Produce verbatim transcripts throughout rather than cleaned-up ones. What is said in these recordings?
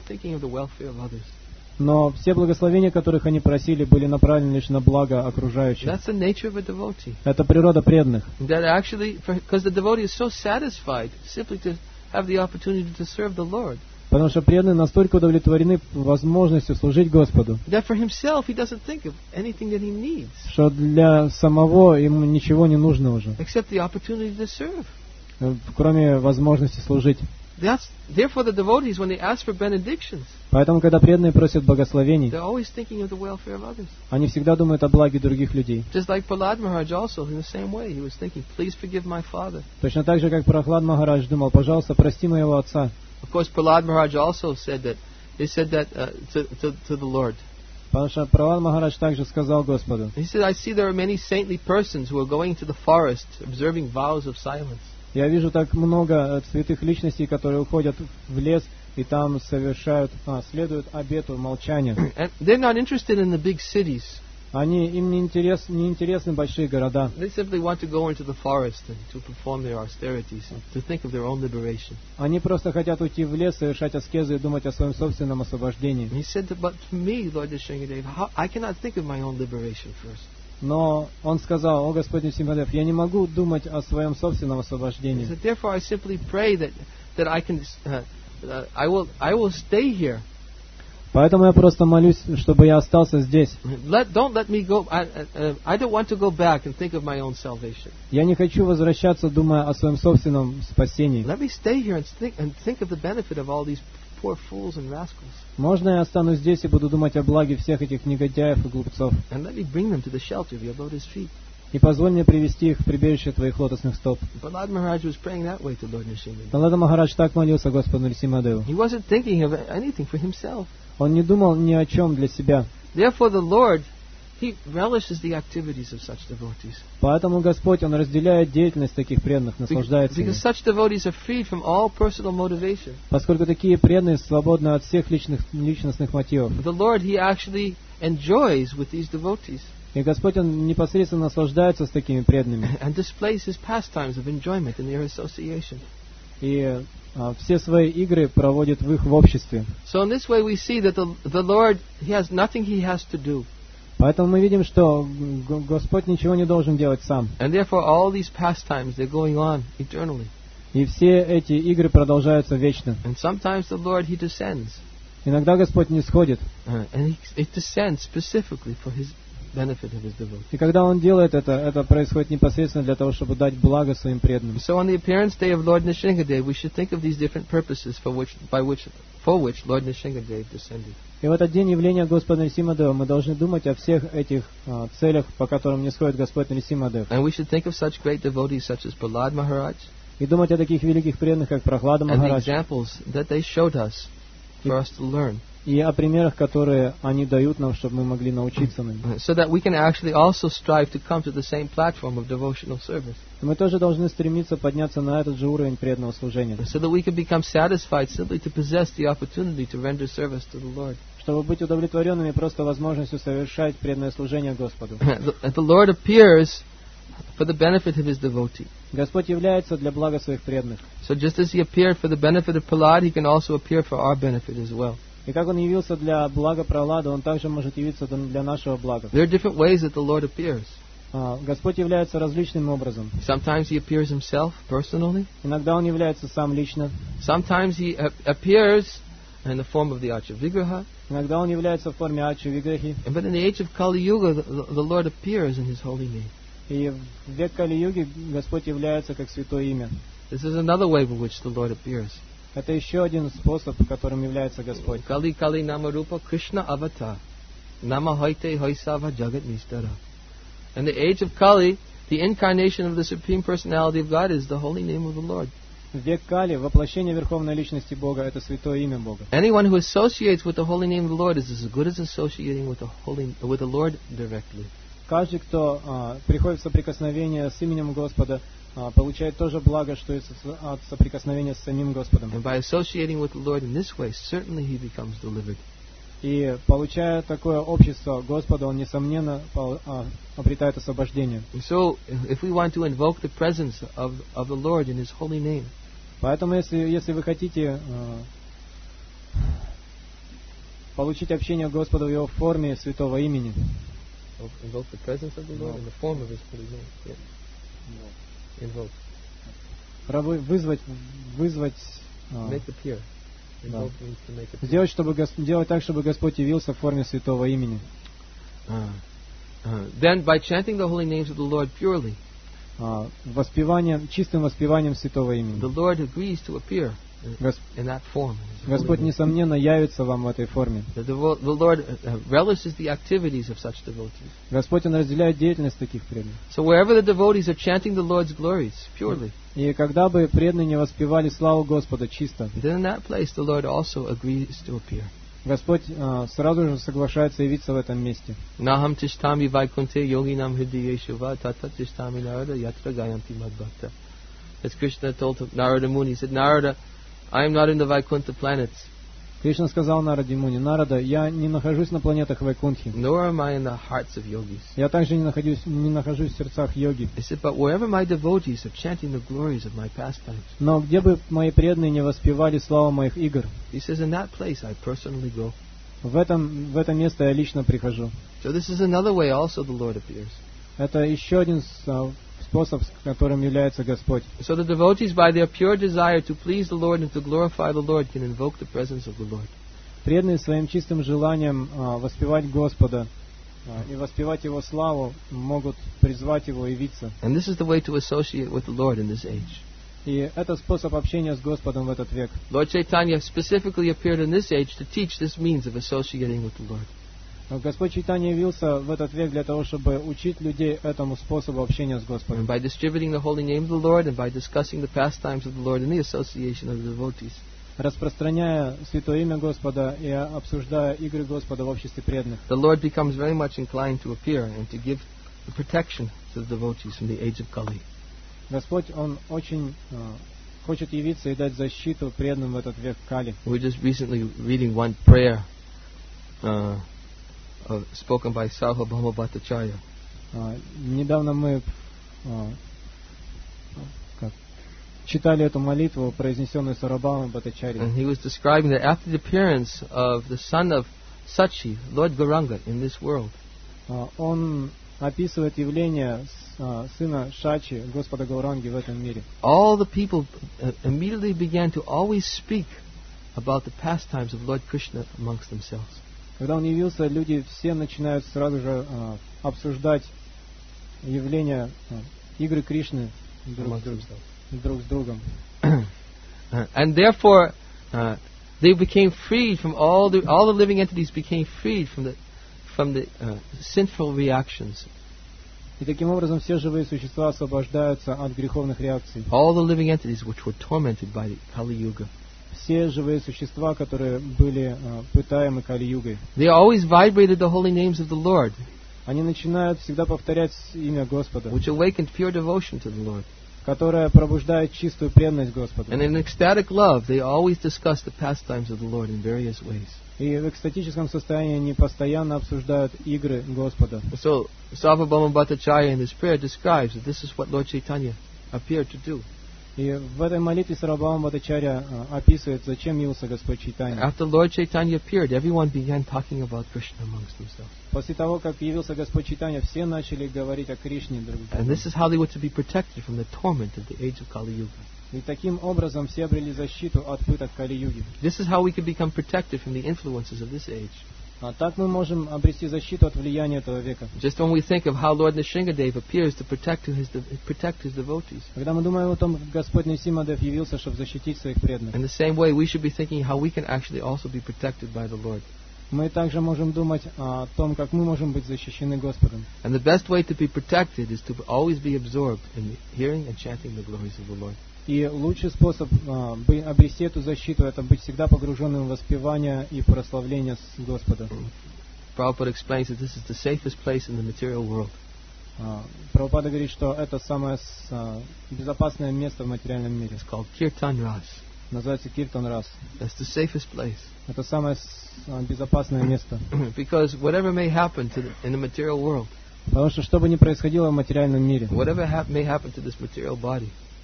thinking of the welfare of others. Но все благословения, которых они просили, были направлены лишь на благо окружающих. That's the nature of a devotee. Это природа преданных. That actually, because the devotee is so satisfied simply to have the opportunity to serve the Lord. Потому что преданные настолько удовлетворены возможностью служить Господу, That for himself he doesn't think of anything that he needs что для самого ему ничего не нужно уже, except the opportunity to serve. кроме возможности служить. That's therefore the devotees, when they ask for benedictions, Поэтому, когда преданные просят благословений, they're always thinking of the welfare of others. они всегда думают о благе других людей. Just like Prahlad Maharaj also, in the same way, he was thinking, please forgive my father. Точно так же, как Прахлад Махарадж думал, пожалуйста, прости моего отца. Of course, Prahlad Maharaj also said that, he said that uh, to, to, to the Lord. Потому что Прахлад Махарадж также сказал Господу. He said, I see there are many saintly persons who are going to the forest, observing vows of silence. Я вижу так много святых личностей, которые уходят в лес и там совершают, а, следуют обету молчания. And they're not interested in the big cities. Они, им не, интерес, не интересны большие города. They simply want to go into the forest and to perform their austerities, and to think of their own liberation. Они просто хотят уйти в лес, совершать аскезы и думать о своем собственном освобождении. And he said, but to me, Lord Nishingadev, how, I cannot think of my own liberation first. Но он сказал: о Господь Нрсимхадев, я не могу думать о своем собственном He освобождении. said, therefore, I simply pray that that I can, uh, uh, I will, I will stay here. Поэтому я просто молюсь, чтобы я остался здесь. Let, don't let me go. I, uh, I don't want to go back and think of my own salvation. Я не хочу возвращаться, думая о своем собственном спасении. Let me stay here and think and think of the benefit of all these poor fools and rascals. Можно я останусь здесь и буду думать о благе всех этих негодяев и глупцов? And let me bring them to the shelter of your lotus feet. И позволь мне привести их в прибежище твоих лотосных стоп. Prahlad Maharaj was praying that way to Lord Nishingadev. Прахлад Махарадж так молился Господу Нрсимхадеву. He wasn't thinking of anything for himself. Он не думал ни о чем для себя. Therefore, the Lord, He relishes the activities of such devotees. Поэтому Господь, Он разделяет деятельность таких преданных, наслаждается ими. Because such devotees are freed from all personal motivation. Поскольку такие преданные свободны от всех личных, личностных мотивов. The Lord, He actually enjoys with these devotees. И Господь, Он непосредственно наслаждается с такими преданными. And displays His pastimes of enjoyment in their association. И а, все свои игры проводит в их в обществе. So in this way we see that the, the Lord, He has nothing He has to do. Поэтому мы видим, что Г- Господь ничего не должен делать сам. And therefore all these pastimes, they're going on eternally. И все эти игры продолжаются вечно. And sometimes the Lord, He descends. Иногда Господь не сходит. Uh, and he, He descends specifically for His benefit of His devotees. И когда Он делает это, это происходит непосредственно для того, чтобы дать благо своим преданным. So on the appearance day of Lord Nishingadev, we should think of these different purposes for which, by which, for which Lord Nishingadev descended. И в этот день явления Господа Нрсимхадева мы должны думать о всех этих а, целях, по которым не сходит Господь Нрсимхадев. And we should think of such great devotees such as Prahlad Maharaj И думать о таких великих преданных, как Прахлада and the Махарадж, examples that they showed us for us to learn, и о примерах, которые они дают нам, чтобы мы могли научиться на них. so that we can actually also strive to come to the same platform of devotional service, И мы тоже должны стремиться подняться на этот же уровень преданного служения, so that we can become satisfied simply to possess the opportunity to render service to the Lord. чтобы быть удовлетворенными просто возможностью совершать преданное служение Господу. And the Lord appears for the benefit of His devotee. Господь является для блага своих преданных. So just as He appeared for the benefit of Prahlad, He can also appear for our benefit as well. И как Он явился для блага Прахлада, Он также может явиться для нашего блага. There are different ways that the Lord appears. А, Господь является различным образом. Sometimes He appears Himself personally. Иногда Он является сам лично, Sometimes He a- appears in the form of the Archavigraha. иногда Он является в форме Ачи Виграхи. But in the age of Kali Yuga, the, the Lord appears in His holy name. И в век Кали-юги Господь является как святое имя. This is another way by which the Lord appears. Это еще один способ, которым является Господь. Kali Kali Namarupa Krishna Avatar. Nama Hoite Hoisava Jagat Nistara. In the age of Kali, the incarnation of the Supreme Personality of God is the holy name of the Lord. В век Кали воплощение Верховной Личности Бога — это святое имя Бога. Anyone who associates with the holy name of the Lord is as good as associating with the holy with the Lord directly. Каждый, кто а, приходит в соприкосновение с именем Господа, а, получает то же благо, что и со- от соприкосновения с самим Господом. And by associating with the Lord in this way, certainly he becomes delivered. И получая такое общество Господа, он, несомненно, пол- а, обретает освобождение. And so, if we want to invoke the presence of, of the Lord in His holy name, Поэтому, если, если вы хотите а, получить общение Господа в Его форме святого имени. Invoke the presence of the Lord in the form of His holy name. Yeah. Invoke. Пробу- Вызвать, вызвать, а, Make appear. Invoke Да. means to make appear. сделать, чтобы Гос- делать так, чтобы Господь явился в форме святого имени. Uh, uh, then, by chanting the holy names of the Lord purely, А, Воспеванием, чистым воспеванием святого имени. the Lord agrees to appear in, Гос- in that form. His holy Господь, name. несомненно, явится вам в этой форме. The, devo- the Lord uh, relishes the activities of such devotees. Господь, Он разделяет деятельность таких преданных. So wherever the devotees are chanting the Lord's glories purely, И когда бы преданные не воспевали славу Господа чисто, then in that place the Lord also agrees to appear. Господь а, сразу же соглашается явиться в этом месте. Naham tishtami vaikunte yoginam hridayeshu va tata tishtami narada yatra gayanti madbhakta. As Krishna told to Narada Muni, he said, Narada, I am not in the Vaikuntha planets, Кришна сказал Нараде Муни: Нарада, я не нахожусь на планетах Вайкунтхи. nor am I in the hearts of yogis. Я также не нахожусь, не нахожусь в сердцах йоги. He said, but wherever my devotees are chanting the glories of my pastimes, Но где бы мои преданные не воспевали славу моих игр, he says, in that place I personally go. в этом, в это место я лично прихожу. So this is another way also the Lord appears. Это еще один с- а, способ, с которым является Господь. So the devotees, by their pure desire to please the Lord and to glorify the Lord, can invoke the presence of the Lord. Преданные своим чистым желанием а, воспевать Господа а, и воспевать Его славу могут призвать Его явиться. And this is the way to associate with the Lord in this age. И это способ общения с Господом в этот век. Lord Chaitanya specifically appeared in this age to teach this means of associating with the Lord. Но Господь Чайтанья явился в этот век для того, чтобы учить людей этому способу общения с And Господом. by distributing the holy name of the Lord and by discussing the pastimes of the Lord in the association of the devotees, Распространяя святое имя Господа и обсуждая игры Господа в обществе преданных, the Lord becomes very much inclined to appear and to give the protection to the devotees from the age of Kali. Господь, Он очень а, хочет явиться и дать защиту преданным в этот век Кали. We were just recently reading one prayer uh, uh, spoken by Sarvabhauma Bhattacharya. А, недавно мы а, как, читали эту молитву, произнесенную Сарабхамой Бхаттачарьей. And he was describing that after the appearance of the son of Sachi, Lord Gauranga, in this world, А, Он описывает явление с- а, сына Шачи, Господа Гауранги в этом мире. all the people uh, immediately began to always speak about the pastimes of Lord Krishna amongst themselves. Когда Он явился, люди все начинают сразу же а, обсуждать явления а, игры Кришны друг, Amongst с друг- themselves. друг с другом. Uh, and therefore, uh, they became freed from all the all the living entities became freed from the from the uh, sinful reactions. И таким образом все живые существа освобождаются от греховных реакций. All the living entities which were tormented by the Kali Yuga. Все живые существа, которые были а, пытаемы Кали-югой, They always vibrated the holy names of the Lord, они начинают всегда повторять имя Господа, which awakened pure devotion to the Lord. которое пробуждает чистую преданность Господу. And in ecstatic love, they always discuss the pastimes of the Lord in various ways. И в экстатическом состоянии они постоянно обсуждают игры Господа. So, Sarvabhauma Bhattacharya in his prayer describes that this is what Lord Chaitanya appeared to do. И в этой молитве Сарабхама Бхаттачарья а, описывает, зачем явился Господь Чайтанья. After Lord Chaitanya appeared, everyone began talking about Krishna amongst themselves. После того, как явился Господь Чайтанья, все начали говорить о Кришне друг с And другом. this is how they were to be protected from the torment of the age of Kali Yuga. И таким образом все обрели защиту от пыток Кали-юги. This is how we can become protected from the influences of this age. А так мы можем обрести защиту от влияния этого века. Just when we think of how Lord Nrsingadev appears to protect his, de- protect his devotees. Когда мы думаем о том, как Господь Нрсимадев явился, чтобы защитить своих преданных, In the same way, we should be thinking how we can actually also be protected by the Lord. мы также можем думать о том, как мы можем быть защищены Господом. And the best way to be protected is to always be absorbed in hearing and chanting the glories of the Lord. И лучший способ а, бы- обрести эту защиту — это быть всегда погруженным в воспевание и прославление с Господа. Prabhupada explains that this is the safest place in the material world. А, Прабхупада говорит, что это самое с- а, безопасное место в материальном мире. It's called Kirtan Ras. Называется Киртан Рас. That's the safest place. Это самое с- а, безопасное место. Because whatever may happen to the, in the material world, Потому что что бы ни происходило в материальном мире, whatever hap- may happen to this material body,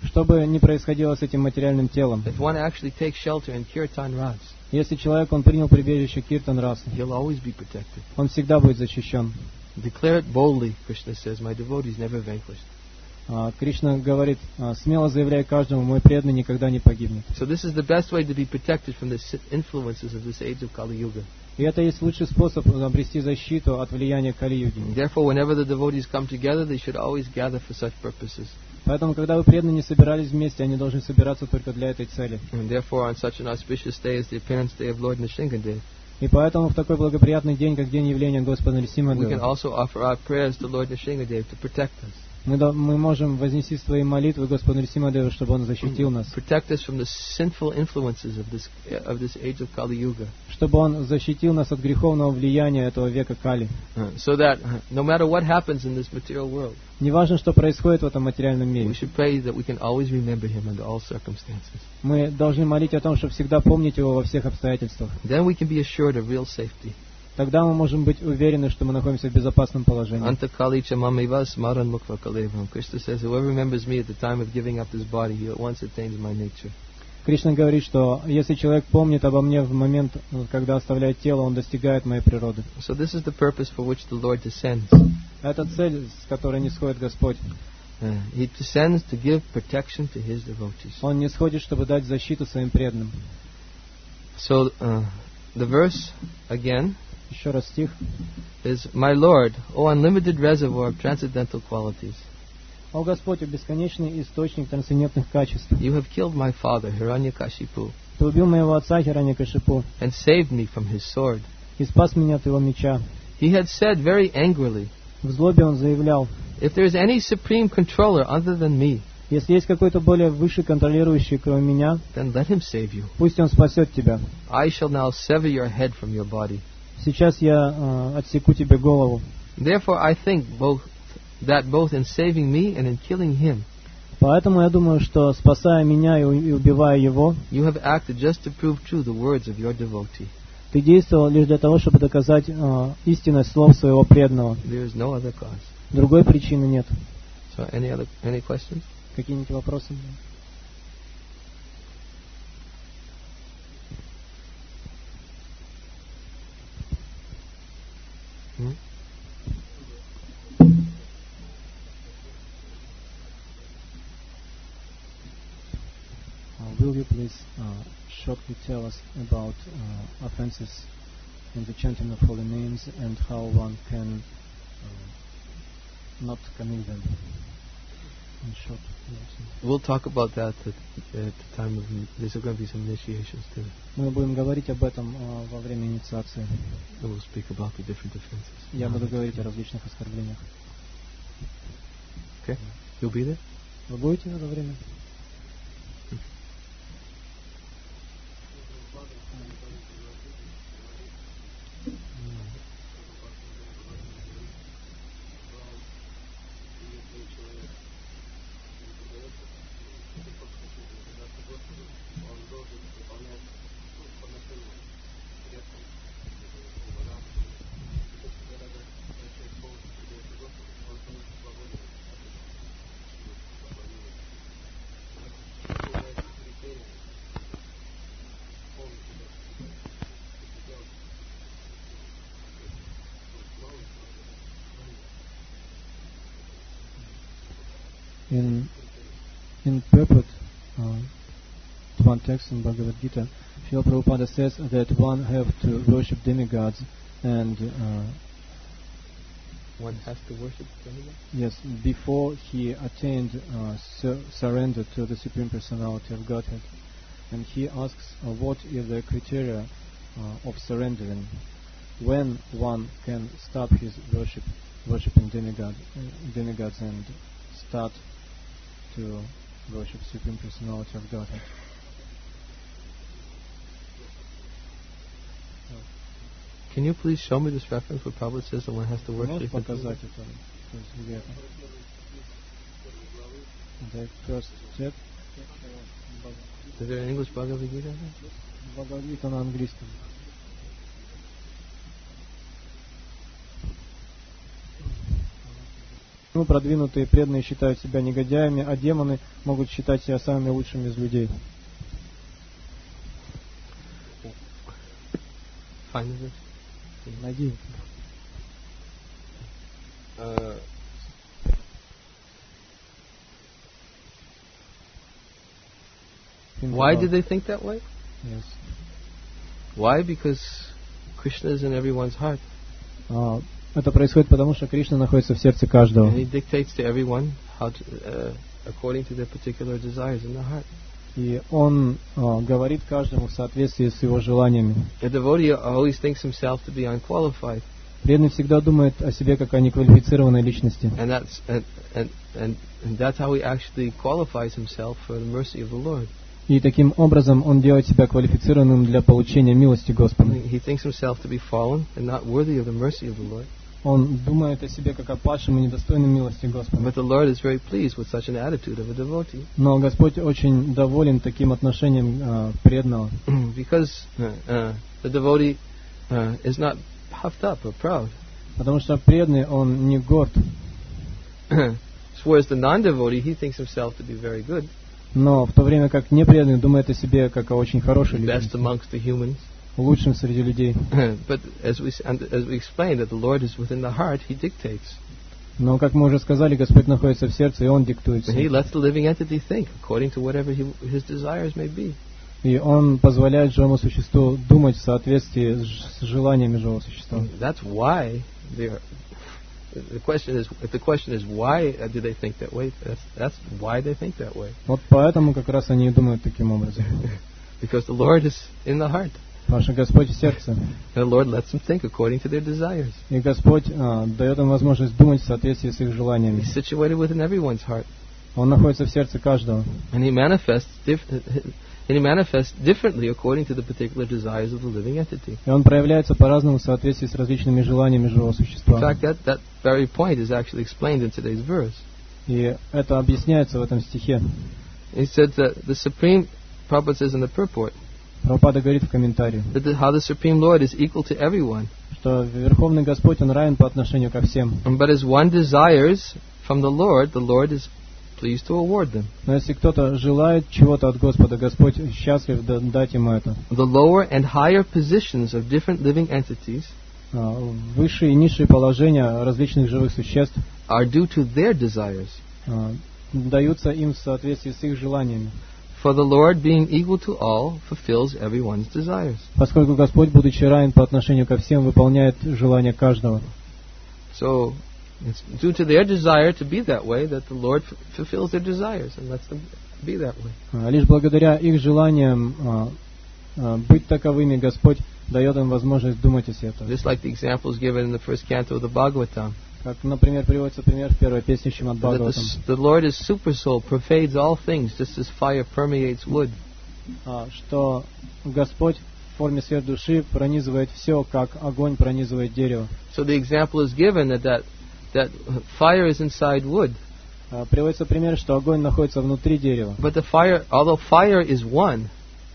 Что бы ни происходило с этим материальным телом, if one actually takes shelter in kirtan ras, если человек, он принял прибежище Киртан Раса, he'll always be protected. он всегда будет защищен. Declare it boldly, Krishna says, my devotees never vanquished. А, Кришна говорит, а, смело заявляй каждому, мой преданный никогда не погибнет. So this is the best way to be protected from the si- influences of this age of Kali Yuga. И это есть лучший способ обрести защиту от влияния Кали-юги. Therefore, whenever the devotees come together, they should always gather for such purposes. Поэтому, когда вы преданные собирались вместе, они должны собираться только для этой цели. And therefore, on such an auspicious day as the appearance day of Lord Nrsingadev, И поэтому в такой благоприятный день, как день явления Господа we can Нрсимхадева, also offer our prayers to Lord Nrsingadev to protect us. мы, до- мы можем вознести свои молитвы Господу Нрсимхадеву, чтобы Он защитил нас, Protect us from the sinful influences of this of this age of Kali Yuga, чтобы Он защитил нас от греховного влияния этого века Кали. uh, so that uh, no matter what happens in this material world, Не важно, что происходит в этом материальном we мире. should pray that we can always remember Him under all circumstances. Мы должны молить о том, чтобы всегда помнить Его во всех обстоятельствах. Then we can be assured of real safety. Тогда мы можем быть уверены, что мы находимся в безопасном положении. Anta Kali Chamamiva Smaran Mukha Kalevam. Krishna says, whoever remembers me at the time of giving up his body, he at once attains my nature. Кришна говорит, что если человек помнит обо мне в момент, когда оставляет тело, он достигает моей природы. So this is the purpose for which the Lord descends. Это цель, с которой нисходит Господь. Uh, he descends to give protection to His devotees. Он нисходит, чтобы дать защиту своим преданным. So uh, the verse again Еще раз стих. is, My Lord, O unlimited reservoir of transcendental qualities, «О Господь, о бесконечный источник трансцендентных качеств, you have killed my father Hiranyakashipu Ты убил моего отца Хираньякашипу and saved me from his sword. и спас меня от его меча». He had said very angrily, В злобе он заявлял: if there is any supreme controller other than me, «Если есть какой-то более высший контролирующий, кроме меня, then let him save you. пусть он спасет тебя. I shall now sever your head from your body. Сейчас я э, отсеку тебе голову». Therefore I think both that both in saving me and in killing him, Поэтому я думаю, что, спасая меня и, у- и убивая его, you have acted just to prove true the words of your devotee. ты действовал лишь для того, чтобы доказать э, истинность слов своего преданного. There is no other cause. Другой причины нет. So any other any questions? Какие-нибудь вопросы? Hmm? Uh, will you please uh, shortly tell us about uh, offenses in the chanting of holy names and how one can uh, not commit them? In short, yes. We'll talk about that at, at the time of there's going to be some initiations too. Мы будем говорить об этом uh, во время инициации. And we'll speak about the different offenses. Я буду говорить о различных оскорблениях. Okay? You'll be there? Вы будете в это время? In in purport uh, to one text in Bhagavad Gita, Srila Prabhupada says that one have to worship demigods, and uh, One has to worship demigod? yes, before he attained uh, sur- surrender to the Supreme Personality of Godhead. And he asks, uh, what is the criteria uh, of surrendering? When one can stop his worship, worshiping demigod, uh, demigods and start to worship Supreme Personality of Godhead. Can you please show me this reference where Prabhupada says that one has to Можешь worship? показать это? То есть где это? The first step. Is there an English Bhagavad Gita? Бхагавад-гита на английском. Ну, продвинутые преданные считают себя негодяями, а демоны могут считать себя самыми лучшими из людей. Найди. Uh, why did they think that way? Yes. Why? Because Krishna is in everyone's heart. Uh, это происходит потому, что Кришна находится в сердце каждого. And he dictates to everyone how to, uh, according to their particular desires in the heart. И он uh, говорит каждому в соответствии с его желаниями. A devotee always thinks himself to be unqualified. Преданный всегда думает о себе как о неквалифицированной личности. And that's and, and, and, and that's how he actually qualifies himself for the mercy of the Lord. И таким образом он делает себя квалифицированным для получения милости Господа. He thinks himself to be fallen and not worthy of the mercy of the Lord. Он думает о себе как о падшем и недостойном милости Господа. But the Lord is very pleased with such an attitude of a devotee. Но Господь очень доволен таким отношением uh, преданного. Because uh, uh, the devotee uh, is not puffed up or proud. Потому что преданный, он не горд. Whereas the non-devotee, he thinks himself to be very good. Но в то время как непреданный думает о себе как о очень хорошей Best личности, amongst the humans. лучшим среди людей. But as we as we explained that the Lord is within the heart, He dictates. Но как мы уже сказали, Господь находится в сердце, и Он диктует. And He lets the living entity think according to whatever he, his desires may be. И Он позволяет живому существу думать в соответствии с желаниями живого существа. That's why they are. The question is, if the question is why do they think that way? That's that's why they think that way. Вот поэтому как раз они и думают таким образом. Because the Lord is in the heart. Потому что Господь в сердце. And the Lord lets them think according to their desires. И Господь а, дает им возможность думать в соответствии с их желаниями. He's situated within everyone's heart. Он находится в сердце каждого. And He manifests different. And he manifests differently according to the particular desires of the living entity. И он проявляется по-разному в соответствии с различными желаниями живого существа. In fact, that, that very point is actually explained in today's verse. И это объясняется в этом стихе. He said that the Supreme, Prabhupada says in the purport, Прабхупада говорит в комментарии, that the, how the Supreme Lord is equal to everyone. что Верховный Господь, Он равен по отношению ко всем. But as one desires from the Lord, the Lord is pleased to award them. Но если кто-то желает чего-то от Господа, Господь счастлив дать ему это. The lower and higher positions of different living entities высшие и низшие положения различных живых существ are due to their desires. даются им в соответствии с их желаниями. For the Lord, being equal to all, fulfills everyone's desires. Поскольку Господь, будучи равен по отношению ко всем, выполняет желания каждого. So it's due to their desire to be that way that the Lord f- fulfills their desires and lets them be that way. Лишь благодаря их желаниям а, а, быть таковыми, Господь дает им возможность думать о себе. Just like the examples given in the first canto of the Bhagavatam. Как, например, приводится пример в первой песне Шримад Бхагаватам. The Lord is super soul, pervades all things, just as fire permeates wood. А, что Господь в форме свет души пронизывает все, как огонь пронизывает дерево. So the example is given that that, that fire is inside wood. А, приводится пример, что огонь находится внутри дерева. But the fire, although fire is one,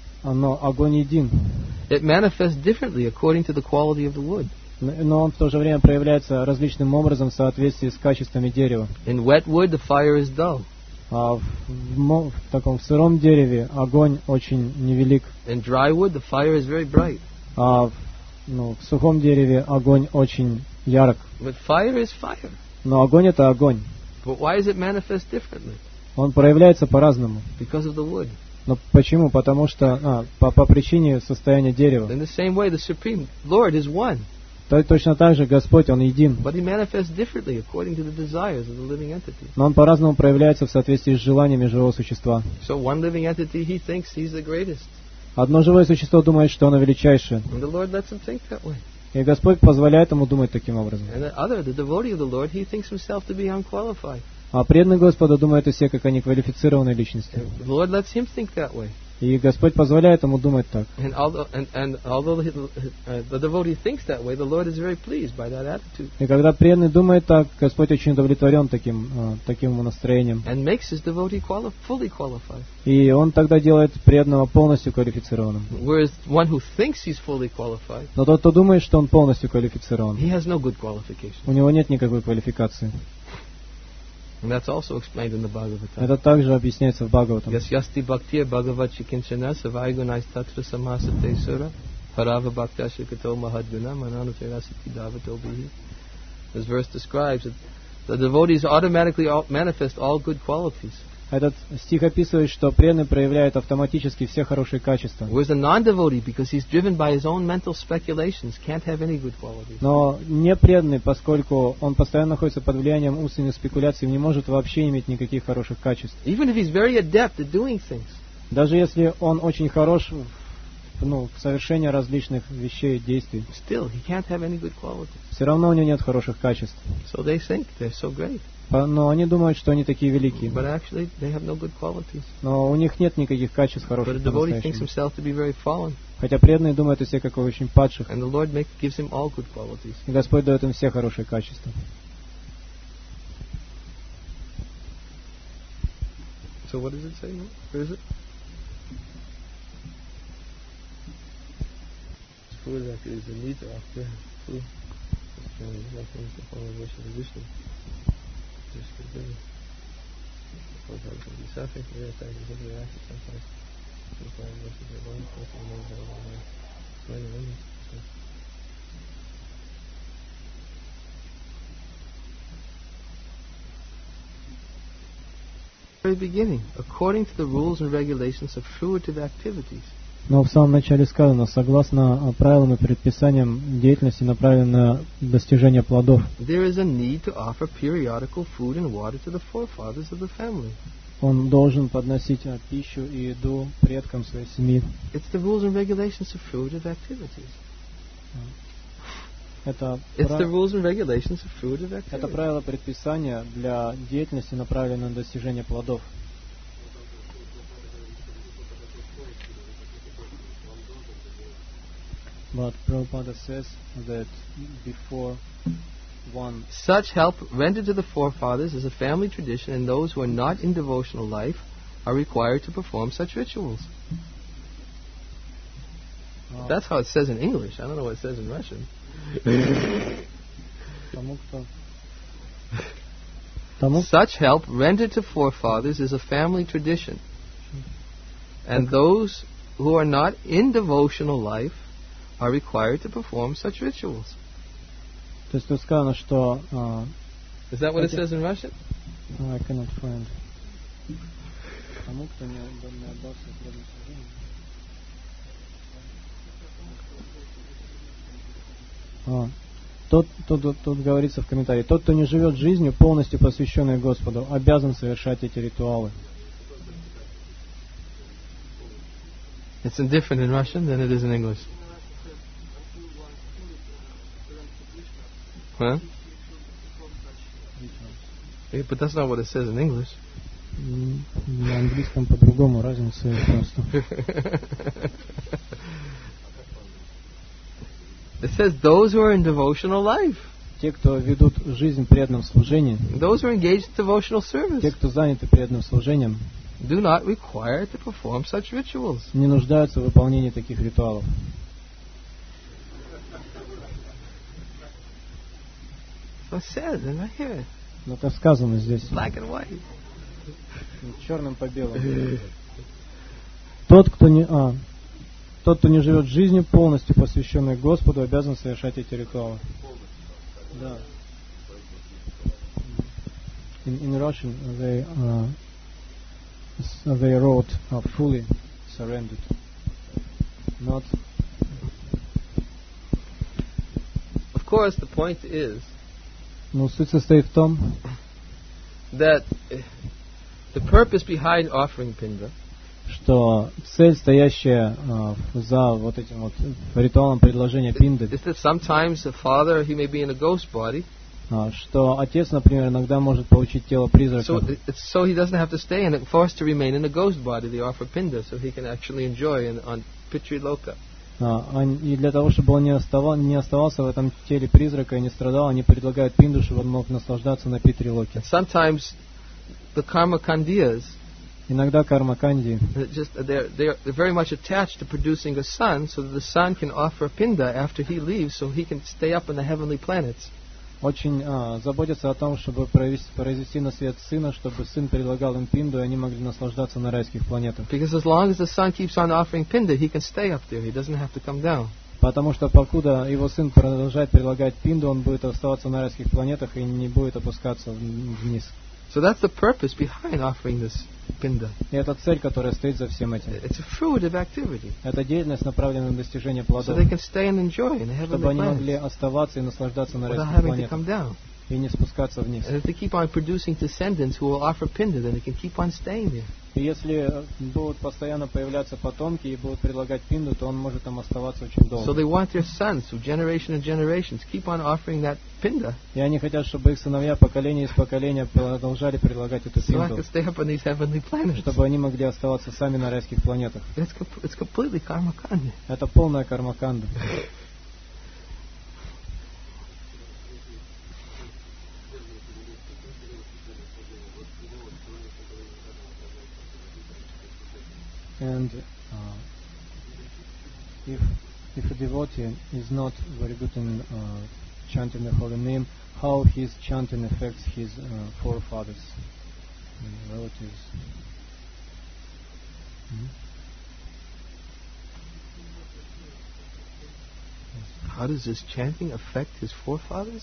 но огонь един. It manifests differently according to the quality of the wood. Но он в то же время проявляется различным образом в соответствии с качествами дерева. In wet wood, the fire is dull. А в, в, в таком в сыром дереве огонь очень невелик. In dry wood, the fire is very bright. А в, ну, в сухом дереве огонь очень ярок. But fire is fire. Но огонь это огонь. But why does it manifest differently? Он проявляется по-разному. Because of the wood. Но почему? Потому что а, по, по причине состояния дерева. In the same way, the Supreme Lord is one. То, точно так же Господь, Он един. But He manifests differently according to the desires of the living entity. Но Он по-разному проявляется в соответствии с желаниями живого существа. So one living entity, he thinks he's the greatest. Одно живое существо думает, что оно величайшее. And the Lord lets him think that way. И Господь позволяет ему думать таким образом. And the other, the devotee of the Lord, he thinks himself to be unqualified. А преданный Господу думает о себе как о неквалифицированной личности. The Lord lets him think that way. И Господь позволяет ему думать так. And although, and, and although the, uh, the devotee thinks that way, the Lord is very pleased by that attitude. И когда преданный думает так, Господь очень удовлетворен таким, uh, таким настроением. And makes his devotee quali- fully qualified. И он тогда делает преданного полностью квалифицированным. Whereas one who thinks he's fully qualified, Но тот, кто думает, что он полностью квалифицирован, he has no good qualification. у него нет никакой квалификации. And that's also explained in the Bhagavatam. Это также объясняется в Бхагаватам. Yasyasti bhaktiya bhagavachi kinchana savaigunais tatra samasate sura parava bhaktasya kato mahadguna mananutayasati davato bihi. This verse describes that the devotees automatically manifest all good qualities. Этот стих описывает, что преданный проявляет автоматически все хорошие качества. Whereas a non-devotee, because he's driven by his own mental speculations, can't have any good qualities. Но не преданный, поскольку он постоянно находится под влиянием умственных спекуляций, не может вообще иметь никаких хороших качеств. Even if he's very adept at doing things. Даже если он очень хорош в, ну, в совершении различных вещей и действий. Still, he can't have any good qualities. Все равно у него нет хороших качеств. So they think they're so great. Но они думают, что они такие великие. But actually, they have no good qualities. Но у них нет никаких качеств хороших. But a devotee thinks himself to be very fallen. Хотя преданные думают о себе как о очень падших. And the Lord make, gives him all good qualities. И Господь дает им все хорошие качества. So what does it say? Where is it? Food actually is the need after food. Vishnu. Just the day. Of course, I can be suffering for that. I can give you access sometimes. Sometimes this is a one person knows how to explain it. Very beginning, according to the rules and regulations of fruitive activities. Но в самом начале сказано, согласно правилам и предписаниям деятельности, направленной на достижение плодов. There is a need to offer periodical food and water to the forefathers of the family. Он должен подносить пищу и еду предкам своей семьи. It's the rules and regulations of fruitive activities. Это It's the rules and regulations of fruitive activities. Это правило предписания для деятельности, направленной на достижение плодов. But Prabhupada says that before one... Such help rendered to the forefathers is a family tradition, and those who are not in devotional life are required to perform such rituals. Uh, That's how it says in English. I don't know what it says in Russian. Such help rendered to forefathers is a family tradition, and those who are not in devotional life are required to perform such rituals. То есть тут сказано, что... Uh, Is that what it says in Russian? No, I cannot find. Тому, кто не отдался преданному служению. Тот, тут, тут говорится в комментарии, тот, кто не живет жизнью, полностью посвященной Господу, обязан совершать эти ритуалы. It's different in Russian than it is in English. Huh? Yeah, but that's not what it says in English. На английском по-другому, разница просто. It says those who are in devotional life. Те, кто ведут жизнь в преданном служении. Those who are engaged in devotional service. Те, кто заняты преданным служением. Do not require to perform such rituals. Не нуждаются в выполнении таких ритуалов. So it says, and right here. Но это сказано здесь. Black and white. Черным по белому. Тот, кто не, а, тот, кто не живет жизнью, полностью посвященной Господу, обязан совершать эти ритуалы. Да. In, in Russian, they, uh, they wrote uh, fully surrendered. Not. Of course, the point is. Но суть состоит в том, that the purpose behind offering pinda, что цель, стоящая uh, за вот этим вот ритуалом предложения пинды, is that sometimes the father he may be in a ghost body, uh, что отец, например, иногда может получить тело призрака. So, it's, so he doesn't have to stay in it, forced to remain in a ghost body. They offer pinda, so he can actually enjoy in, on Pitri Loka. И для того, чтобы он не, оставал, не оставался в этом теле призрака и не страдал, они предлагают пинду, чтобы он мог наслаждаться на Питри Локе. Sometimes the karma kandiyas, иногда карма канди, just they're, they're they're very much attached to producing a son, so that the son can offer a pinda after he leaves, so he can stay up in the heavenly planets. очень а, заботятся о том, чтобы произвести, произвести на свет сына, чтобы сын предлагал им пинду, и они могли наслаждаться на райских планетах. Because as long as the son keeps on offering pinda, he can stay up there. He doesn't have to come down. Потому что покуда его сын продолжает предлагать пинду, он будет оставаться на райских планетах и не будет опускаться вниз. So that's the purpose behind offering this pinda. И это цель, которая стоит за всем этим. It's a fruitive activity. Это деятельность, направленная на достижение So плодов, they can stay and enjoy in the чтобы heavenly они могли planets оставаться и наслаждаться на without райских having to планетах come down. и не спускаться вниз. And if they keep on producing descendants who will offer pinda, then they can keep on staying there. И если будут постоянно появляться потомки и будут предлагать пинду, то он может там оставаться очень So долго. they want their sons, through generation and generations, keep on offering that pinda, И они хотят, чтобы их сыновья поколение из поколения продолжали предлагать эту so I пинду, can stay up on these heavenly planets. чтобы они могли оставаться сами на райских планетах. It's, com- it's completely karma kanda. Это полная кармаканда. And uh, if if a devotee is not very good in uh, chanting the holy name, how his chanting affects his uh, forefathers and relatives? Hmm? How does this chanting affect his forefathers?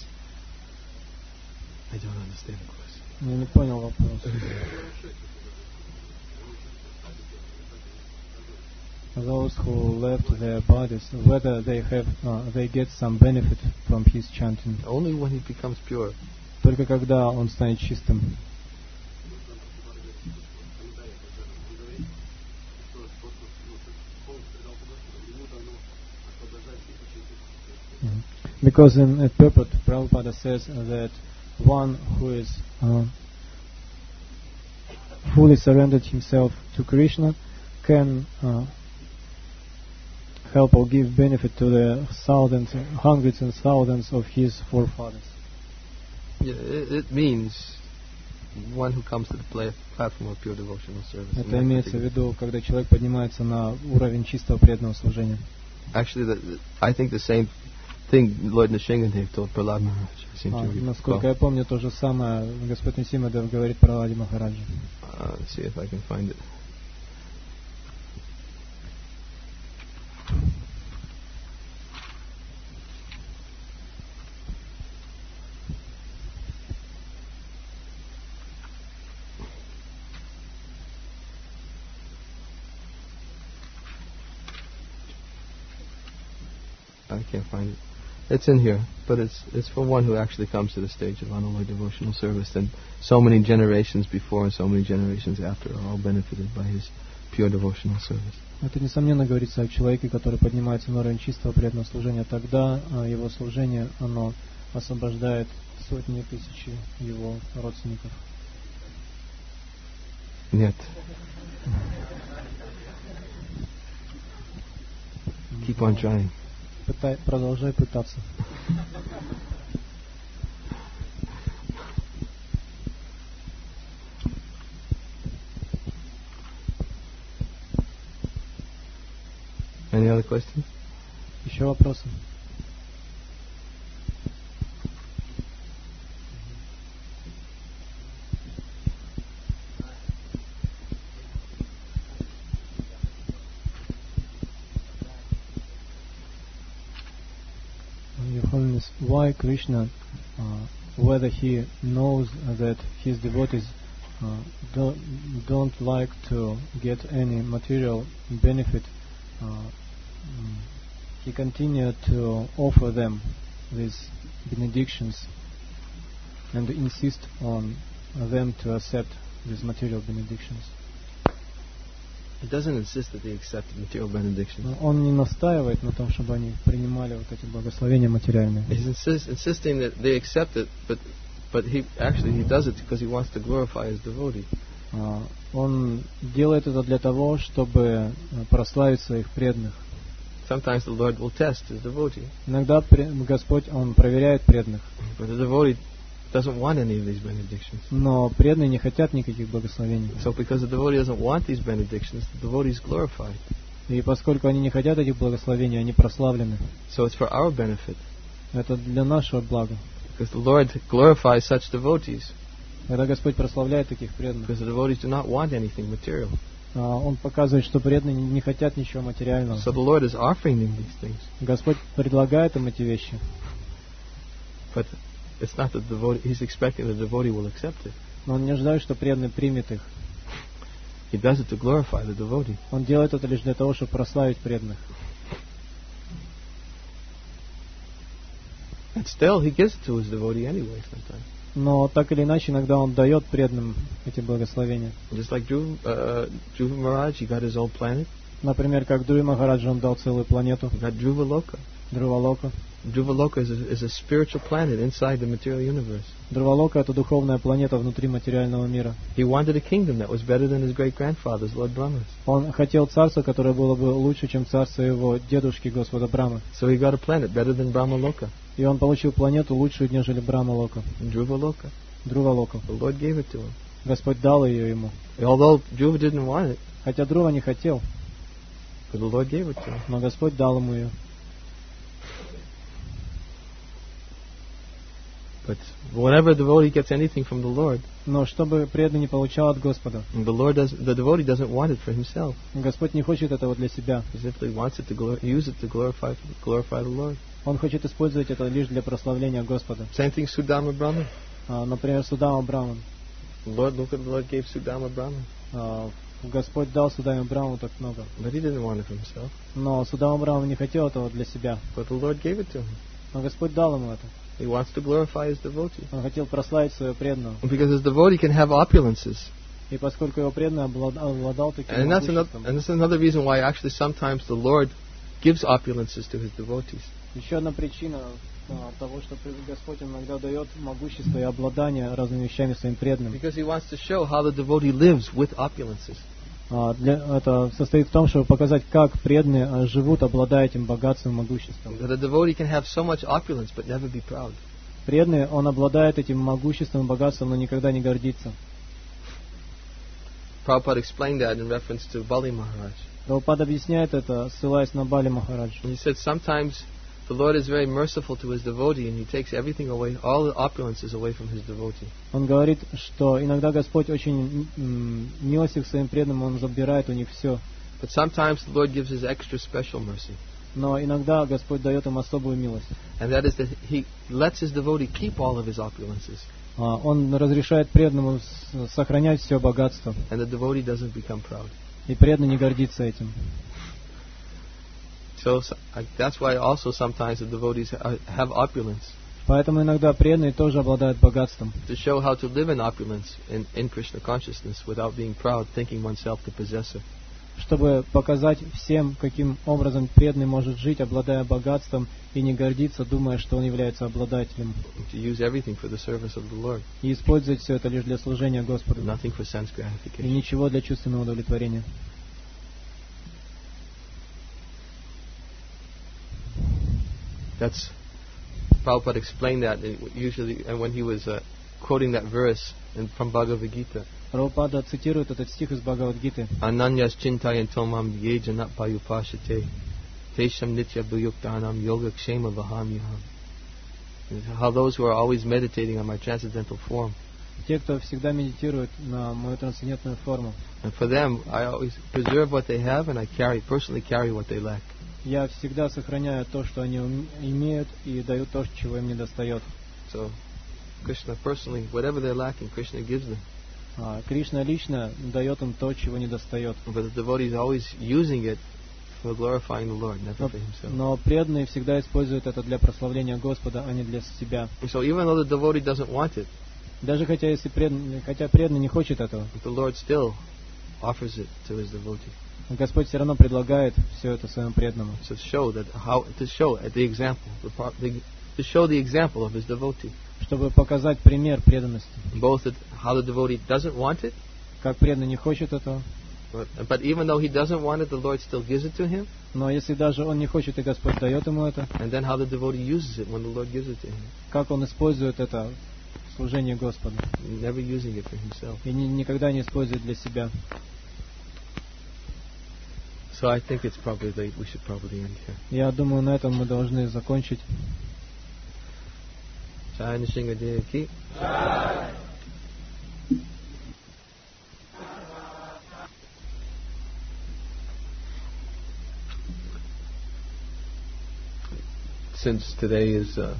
I don't understand the question. Я не понял вопрос. Those who left their bodies, whether they have, uh, they get some benefit from his chanting. Only when he becomes pure. Только когда он станет чистым. Mhm. Because in a purport, Prabhupada says that one who is uh, fully surrendered himself to Krishna can uh, help or give benefit to the thousands, hundreds and thousands of his forefathers. Yeah, it, it means one who comes to the pla- platform of pure devotional service. Это имеется в виду, когда человек поднимается на уровень чистого преданного служения. Actually, the, the, I think the same thing Lord Nishingadev told Prahlad Maharaj. I seem А, to насколько recall. я помню, то же самое Господь Нисимадев говорит про Лади Махараджа. Uh, let's see if I can find it. I can't find it. It's in here, but it's it's for one who actually comes to the stage of unalloyed devotional service. And so many generations before and so many generations after are all benefited by his pure devotional service. Это, несомненно, говорится о человеке, который поднимается на уровень чистого преданного служения. Тогда а, его служение, оно освобождает сотни тысяч его родственников. Нет. Keep on trying. Пытай, продолжай пытаться. Any other questions? Еще вопросы? Your Holiness, why Krishna, uh, whether he knows that his devotees uh, don't, don't like to get any material benefit, uh, mm, he continued to offer them these benedictions and insist on them to accept these material benedictions. He doesn't insist that they accept material benedictions. Но он не настаивает на том, чтобы они принимали вот эти благословения материальные. He's insist, insisting that they accept it, but but he actually he does it because he wants to glorify his devotee. Uh, он делает это для того, чтобы прославить своих преданных. Sometimes the Lord will test his devotee, Иногда пре- Господь, Он проверяет преданных, but the devotee doesn't want any of these benedictions. но преданные не хотят никаких благословений. So because the devotee doesn't want these benedictions, the devotee is glorified. И поскольку они не хотят этих благословений, они прославлены. So it's for our benefit. Это для нашего блага. Because the Lord glorifies such devotees. Когда Господь прославляет таких преданных, Because the devotees do not want anything material. а, Он показывает, что преданные не хотят ничего материального. So the Lord is offering them these things. Господь предлагает им эти вещи. But it's not that the devotee, He's expecting the devotee will accept it. Но Он не ожидает, что преданный примет их. He does it to glorify the devotee. Он делает это лишь для того, чтобы прославить преданных. And still, He gives it to His devotee anyway sometimes. Но так или иначе, иногда Он дает преданным эти благословения. Just like Dhruva, uh, Dhruva Maharaj, he got his own planet. Например, как Dhruva Махараджа, Он дал целую планету, He got Dhruva Loka. Dhruva-Loka. Dhruva Loka is a, is a spiritual planet inside the material universe. Dhruva-Loka — это духовная планета внутри материального мира. He wanted a kingdom that was better than his great-grandfather's, Lord Brahma's. Он хотел царство, которое было бы лучше, чем царство его дедушки, Господа Брамы. So he got a planet better than Brahma Loka, И он получил планету лучшую, нежели Брама-Лока, Dhruva Loka. Dhruva-Loka. The Lord gave it to him. Господь дал ее ему. Although Dhruva didn't want it, Хотя Dhruva не хотел, but the Lord gave it to him. но Господь дал ему ее. But whenever the devotee gets anything from the Lord, Но чтобы преданный не получал от Господа, the Lord does, the devotee doesn't want it for himself. Господь не хочет этого для себя. He simply wants it to glor- use it to glorify glorify the Lord. Он хочет использовать это лишь для прославления Господа. Same thing, Sudama Brahman. А, Например, Судама Браман. The Lord, look at the Lord gave Sudama Brahman, А, Господь дал Судаме Браману так много. but he didn't want it for himself. Но Судама Браман не хотел этого для себя. But the Lord gave it to him. Но Господь дал ему это. He wants to glorify his devotee. Он хотел прославить своего преданного. Because his devotee can have opulences. И поскольку его преданный облад- обладал таким And that's another, могуществом. and that's another reason why actually sometimes the Lord gives opulences to his devotees. Еще одна причина а, того, что Господь иногда дает могущество и обладание разными вещами своим преданным. Because he wants to show how the devotee lives with opulences. А, для, это состоит в том, чтобы показать, как преданные а, живут, обладая этим богатством и могуществом. That a devotee can have so much opulence but never be proud. Преданный, он обладает этим могуществом и богатством, но никогда не гордится. Prabhupada explained that in reference to Bali Maharaj. Прабхупада объясняет это, ссылаясь на Бали Махараджа. And he said sometimes the Lord is very merciful to his devotee and he takes everything away, all the opulences away from his devotee. Он говорит, что иногда Господь очень м, милостив к своим преданным, Он забирает у них все. But sometimes the Lord gives his extra special mercy. Но иногда Господь дает им особую милость. And that is that he lets his devotee keep all of his opulences. А, Он разрешает преданному с- сохранять все богатство. And the devotee doesn't become proud. И преданный не гордится этим. So, so I, that's why also sometimes the devotees ha- have opulence. Поэтому иногда преданные тоже обладают богатством. To show how to live in opulence in, in Krishna consciousness without being proud, thinking oneself the possessor. Чтобы показать всем, каким образом преданный может жить, обладая богатством, и не гордиться, думая, что он является обладателем. To use everything for the service of the Lord. И использовать все это лишь для служения Господу. Nothing for sense И gratification. ничего для чувственного удовлетворения. That's Prabhupada explained that in- usually, and when he was uh, quoting that verse in, from Bhagavad Gita, Прабхупада цитирует этот стих из Бхагавад-гиты. Ananyas chintayantomam ye janat payupashate tesham nitya bhuyuktanam yoga kshema vahamyaham. How those who are always meditating on my transcendental form, Те, кто всегда медитирует на мою трансцендентную форму, and for them I always preserve what they have and I carry personally carry what they lack. я всегда сохраняю то, что они ум- имеют, и даю то, чего им не достает. So Krishna personally, whatever they're lacking, Krishna gives them. А Кришна лично дает им то, чего не достает. But the devotee is always using it for glorifying the Lord, never Но, for himself. но преданные всегда используют это для прославления Господа, а не для себя. So even though the devotee doesn't want it, Даже хотя, если преданный, хотя преданный не хочет этого, the Lord still offers it to his devotee. Господь все равно предлагает все это своему преданному. To show that how to show the example, the, pro- the, to show the example of his devotee, Чтобы показать пример преданности. both that how the devotee doesn't want it, Как преданный не хочет этого, but, but even though he doesn't want it, the Lord still gives it to him, но если даже он не хочет, и Господь дает ему это, and then how the devotee uses it when the Lord gives it to him, как он использует это в служении Господу. never using it for himself. И ни- никогда не использует для себя. So I think it's probably late. We should probably end here. Я думаю, на этом мы должны закончить. Jai Nrsimhadev ki. Jai. Since today is uh,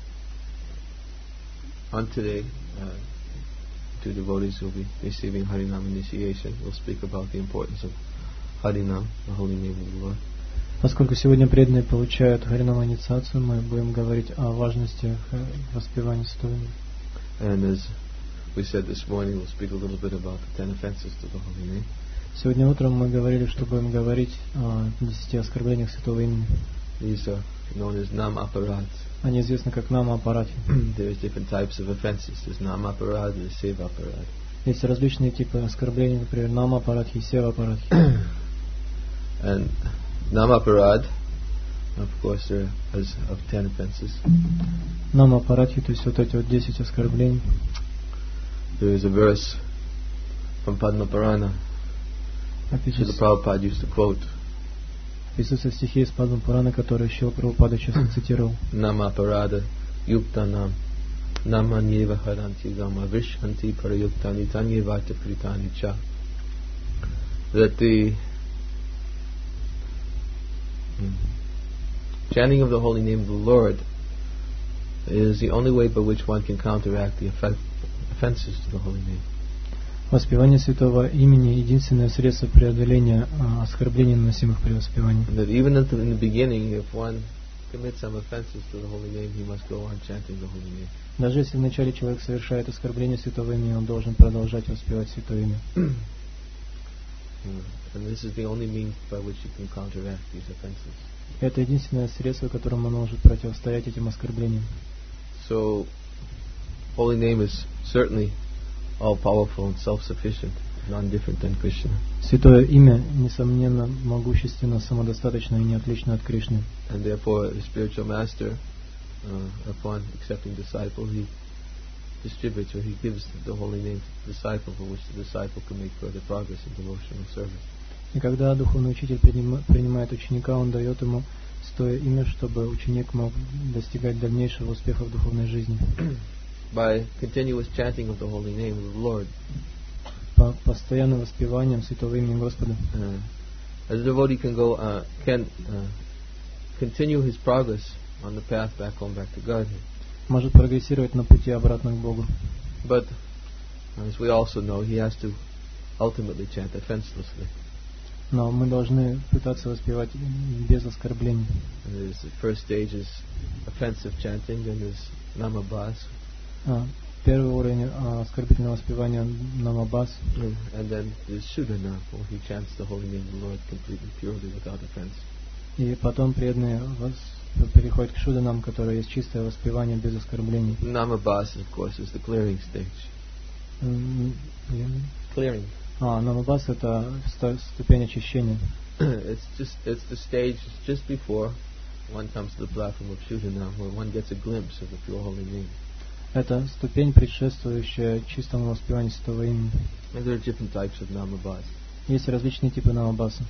on today, uh, two devotees will be receiving Harinam initiation. We'll speak about the importance of Harinam, the holy name of the Lord. Поскольку сегодня преданные получают Харинам инициацию, мы будем говорить о важности воспевания святого имени. And as we said this morning, we'll speak a little bit about the ten offenses to the holy name. Сегодня утром мы говорили, что будем говорить о десяти оскорблениях святого имени. These are known as Nam Aparad. Они известны как Нама Апарати. There's different types of offenses. There's Nam Aparad, there's Seva Aparad. Есть различные типы оскорблений, например, Нама Апарадхи и Сева Апарадхи. And Nam Aparad, of course, there is of ten offenses. Нама Апарадхи, то есть вот эти вот десять оскорблений. There is a verse from Padma Purana that the Prabhupada used to quote. Описываются стихи из Падма Пурана, которые Шрила Прабхупада часто цитировал. Nama Parada Yuktanam Namanyeva Haranti Gama Vishhanti Parayuktani Tanyevata Pritani Cha. That the hmm, chanting of the holy name of the Lord is the only way by which one can counteract the effect, offenses to the holy name. Воспевание святого имени — единственное средство преодоления а, оскорблений, наносимых при воспевании. That even in the beginning, if one commits some offenses to the holy name, he must go on chanting the holy name. Даже если вначале человек совершает оскорбление святого имени, он должен продолжать воспевать святое имя. And this is the only means by which you can counteract these offenses. Это единственное средство, которым он может противостоять этим оскорблениям. So, holy name is certainly all-powerful and self-sufficient, non-different than Krishna. Святое имя, несомненно, могущественно, самодостаточно и не отлично от Кришны. And therefore, the spiritual master, uh, upon accepting disciple, he distributes or he gives the holy name to the disciple, for which the disciple can make further progress in devotional service. И когда духовный учитель принимает ученика, он дает ему святое имя, чтобы ученик мог достигать дальнейшего успеха в духовной жизни. By continuous chanting of the holy name of the Lord, по постоянным воспеванием святого имени Господа, uh, as a devotee can go, uh, can uh, continue his progress on the path back home, back to Godhead. Может прогрессировать на пути обратно к Богу. But as we also know, he has to ultimately chant offenselessly. Но мы должны пытаться воспевать без оскорблений. And the first stage is offensive chanting, then there's namabhas. А, первый уровень а, оскорбительного воспевания намабас. Mm. And then there's Shuddhana, where he chants the holy name of the Lord completely purely without offense. И потом преданные переходят к шуданам, которые есть чистое воспевание без оскорблений. Namabhas, of course, is the clearing stage. Mm, Clearing. А, намабас — это ступень очищения. It's just it's the stage just before one comes to the platform of Shuddhana, where one gets a glimpse of the pure holy name. Это ступень, предшествующая чистому воспеванию святого имени. And there are different types of namabhas. Есть различные типы намабаса.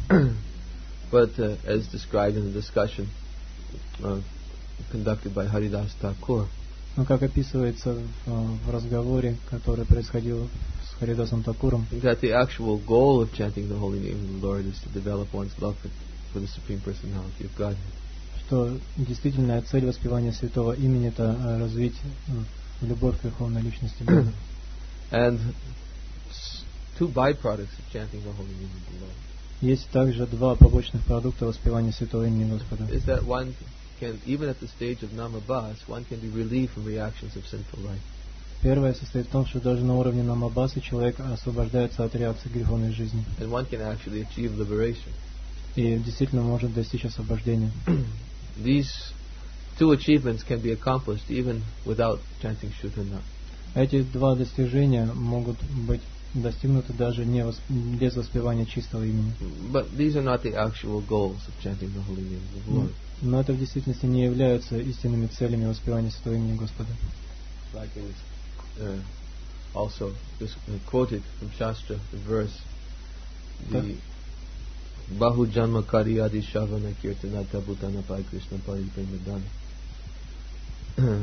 But uh, as described in the discussion uh, conducted by Haridas Thakur, Но как описывается в, в разговоре, который происходил с Харидасом Такуром, that the actual goal of chanting the holy name of the Lord is to develop one's love for, for the Supreme Personality of Godhead. Что действительная цель воспевания святого имени — это развить любовь к Верховной Личности Бога. And two byproducts of chanting the holy name of the Lord. Есть также два побочных продукта воспевания святого имени Господа. Is that one can, even at the stage of namabhas, one can be relieved from reactions of sinful life. Первое состоит в том, что даже на уровне намабасы человек освобождается от реакции греховной жизни. And one can actually achieve liberation. И действительно может достичь освобождения. These two achievements can be accomplished even without chanting Shuddhana. Эти два достижения могут быть достигнуты даже не восп... без воспевания чистого имени. But these are not the actual goals of chanting the holy name of the Lord. Но это в действительности не являются истинными целями воспевания святого имени Господа. Like it was uh, also just quoted from Shastra, the verse, the Bahu Janma Kari Adi Shavana Kirtana Tabutana Pai Krishna Pari Premadana.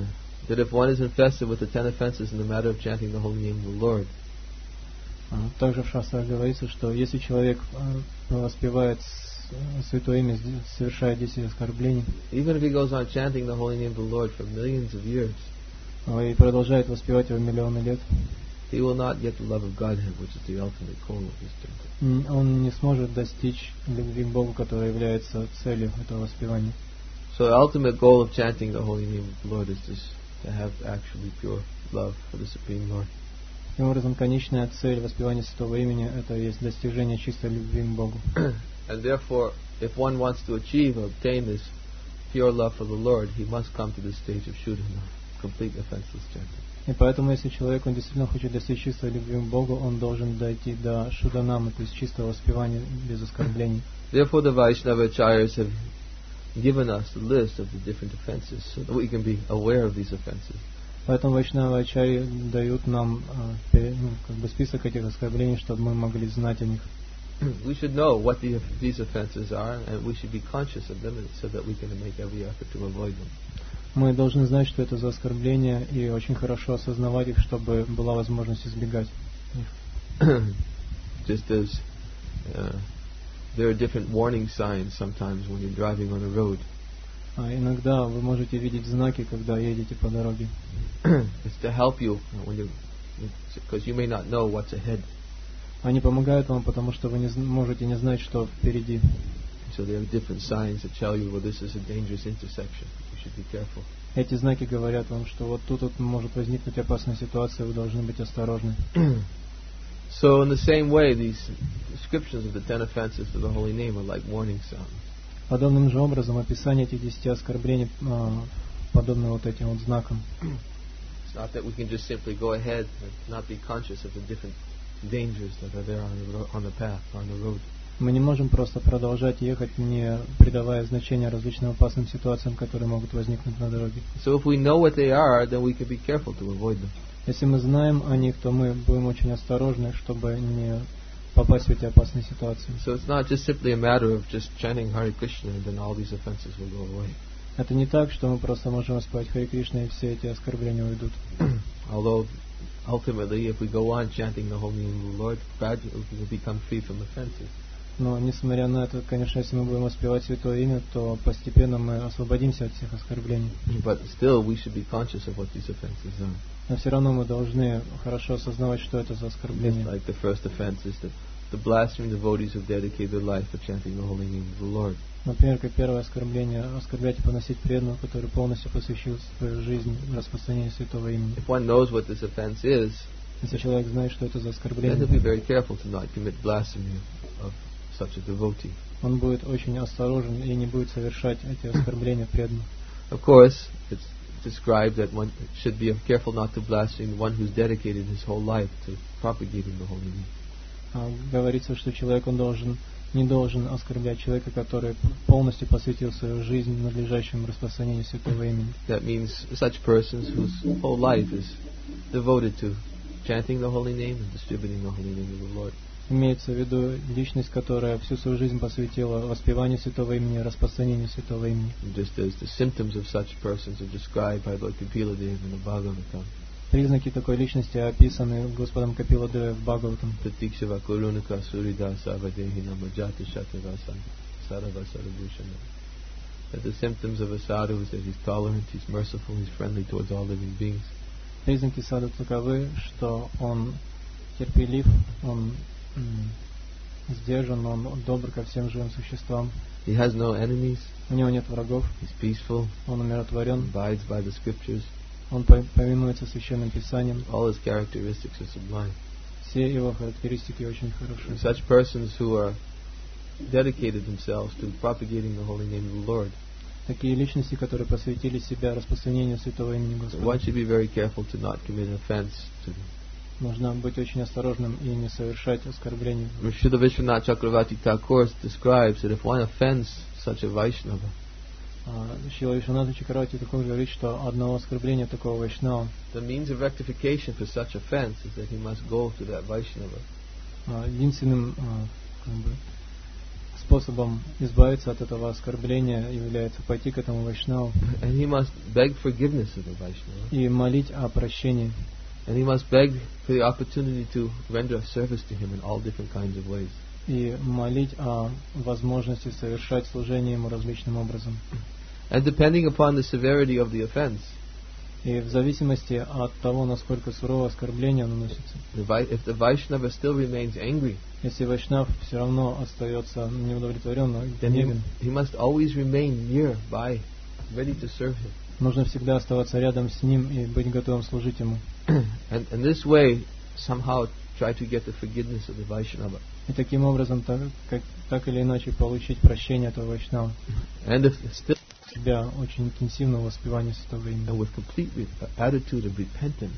that if one is infested with the ten offenses in the matter of chanting the holy name of the Lord, также в шастрах говорится, что если человек воспевает святое имя, совершает десять оскорблений, even if he goes on chanting the holy name of the Lord for millions of years, и продолжает воспевать его миллионы лет, he will not get the love of Godhead, which is the ultimate goal of his chanting. Он не сможет достичь любви к Богу, которая является целью этого воспевания. So the ultimate goal of chanting the holy name of the Lord is just to have actually pure love for the Supreme Lord. Таким образом, конечная цель воспевания святого имени – это есть достижение чистой любви к Богу. And therefore, if one wants to achieve or obtain this pure love for the Lord, he must come to the stage of Shuddhana, complete offenseless chanting. И поэтому, если человек он действительно хочет достичь чистой любви к Богу, он должен дойти до шуданамы, то есть чистого воспевания без оскорблений. Therefore, the Vaishnava acharyas have given us a list of the different offenses so that we can be aware of these offenses. Поэтому вайшнава ачарьи дают нам ну, как бы список этих оскорблений, чтобы мы могли знать о них. We should know what the, these offenses are, and we should be conscious of them, so that we can make every effort to avoid them. Мы должны знать, что это за оскорбления, и очень хорошо осознавать их, чтобы была возможность избегать их. Just as uh, there are different warning signs sometimes when you're driving on a road. А иногда вы можете видеть знаки, когда едете по дороге. It's to help you when you, because you may not know what's ahead. Они помогают вам, потому что вы не можете не знать, что впереди. So there are different signs that tell you, well, this is a dangerous intersection. You should be careful. Эти знаки говорят вам, что вот тут вот может возникнуть опасная ситуация, вы должны быть осторожны. So in the same way, these descriptions of the ten offenses to the holy name are like warning sounds. Подобным же образом описание этих десяти оскорблений подобно вот этим вот знакам. It's not that we can just simply go ahead and not be conscious of the different dangers that are there on the, ro- on the path, on the road. Мы не можем просто продолжать ехать, не придавая значения различным опасным ситуациям, которые могут возникнуть на дороге. So if we know what they are, then we can be careful to avoid them. Если мы знаем о них, то мы будем очень осторожны, чтобы не попасть в эти опасные ситуации. So it's not just simply a matter of just chanting Hare Krishna and then all these offenses will go away. Это не так, что мы просто можем воспевать Харе Кришна и все эти оскорбления уйдут. Although ultimately, if we go on chanting the holy name of the Lord, gradually we will become free from offenses. Но, несмотря на это, конечно, если мы будем воспевать Святое Имя, то постепенно мы освободимся от всех оскорблений. But still, we should be conscious of what these offenses are. Но все равно мы должны хорошо осознавать, что это за оскорбление. Just like the first offense is the, the blaspheming devotees who dedicate their life for chanting the holy name of the Lord. Например, как первое оскорбление, оскорблять и поносить преданного, который полностью посвящил свою жизнь распространению Святого Имени. If one knows what this offense is, Если человек знает, что это за then оскорбление, he'll be very careful to not commit blasphemy of such a devotee. он будет очень осторожен и не будет совершать эти оскорбления преданных. Of course, it's described that one should be careful not to blaspheme one who's dedicated his whole life to propagating the holy name. А, говорится, что человек он должен не должен оскорблять человека, который полностью посвятил свою жизнь надлежащему распространению Святого Имени. That means such persons whose whole life is devoted to chanting the holy name and distributing the holy name of the Lord. Имеется в виду личность, которая всю свою жизнь посвятила воспеванию Святого Имени, распространению Святого Имени. Just as the symptoms of such persons are described by Lord Kapila Dev in the Bhagavatam. Признаки такой личности описаны Господом Капила Девой в Бхагаватам. Pratikshava Kurunaka Suridasa Vadehi Namajata Shatavasa Saravasa Bhushana. That the symptoms of a sadhu is that he's tolerant, he's merciful, he's friendly towards all living beings. Признаки саду таковы, что он терпелив, он м, сдержан, он добр ко всем живым существам. He has no enemies, У него нет врагов, he's peaceful, он умиротворен, abides by the scriptures. он повинуется священным писаниям. All his characteristics are sublime. Все его характеристики очень хорошие. Such persons who are dedicated themselves to propagating the holy name of the Lord, Такие личности, которые посвятили себя распространению Святого Имени one Господа. should be very careful to not commit offense to them. Нужно быть очень осторожным и не совершать оскорблений. Srila Vishwanath Chakravarti Thakur describes that if one offends such a Vaishnava, Шрила Вишванатха Чакраварти также говорит, что одного оскорбления такого вайшнава, the means of rectification for such offense is that he must go to that Vaishnava единственным а, как бы, способом избавиться от этого оскорбления является пойти к этому вайшнаву and he must beg forgiveness of the Vaishnava. и молить о прощении. And he must beg for the opportunity to render service to him in all different kinds of ways. И молить о возможности совершать служение ему различным образом. And depending upon the severity of the offense, И в зависимости от того, насколько сурово оскорбление наносится, the Vi- if the Vaishnava still remains angry, если вайшнав все равно остается неудовлетворенным, then he, гневен, he must always remain nearby, ready to serve him. нужно всегда оставаться рядом с ним и быть готовым служить ему. and in this way, somehow try to get the forgiveness of the Vaishnava. И таким образом, так, как, так или иначе, получить прощение этого вайшнава. And if still, Себя очень интенсивно воспевание святого имени. and with complete re- attitude of repentance,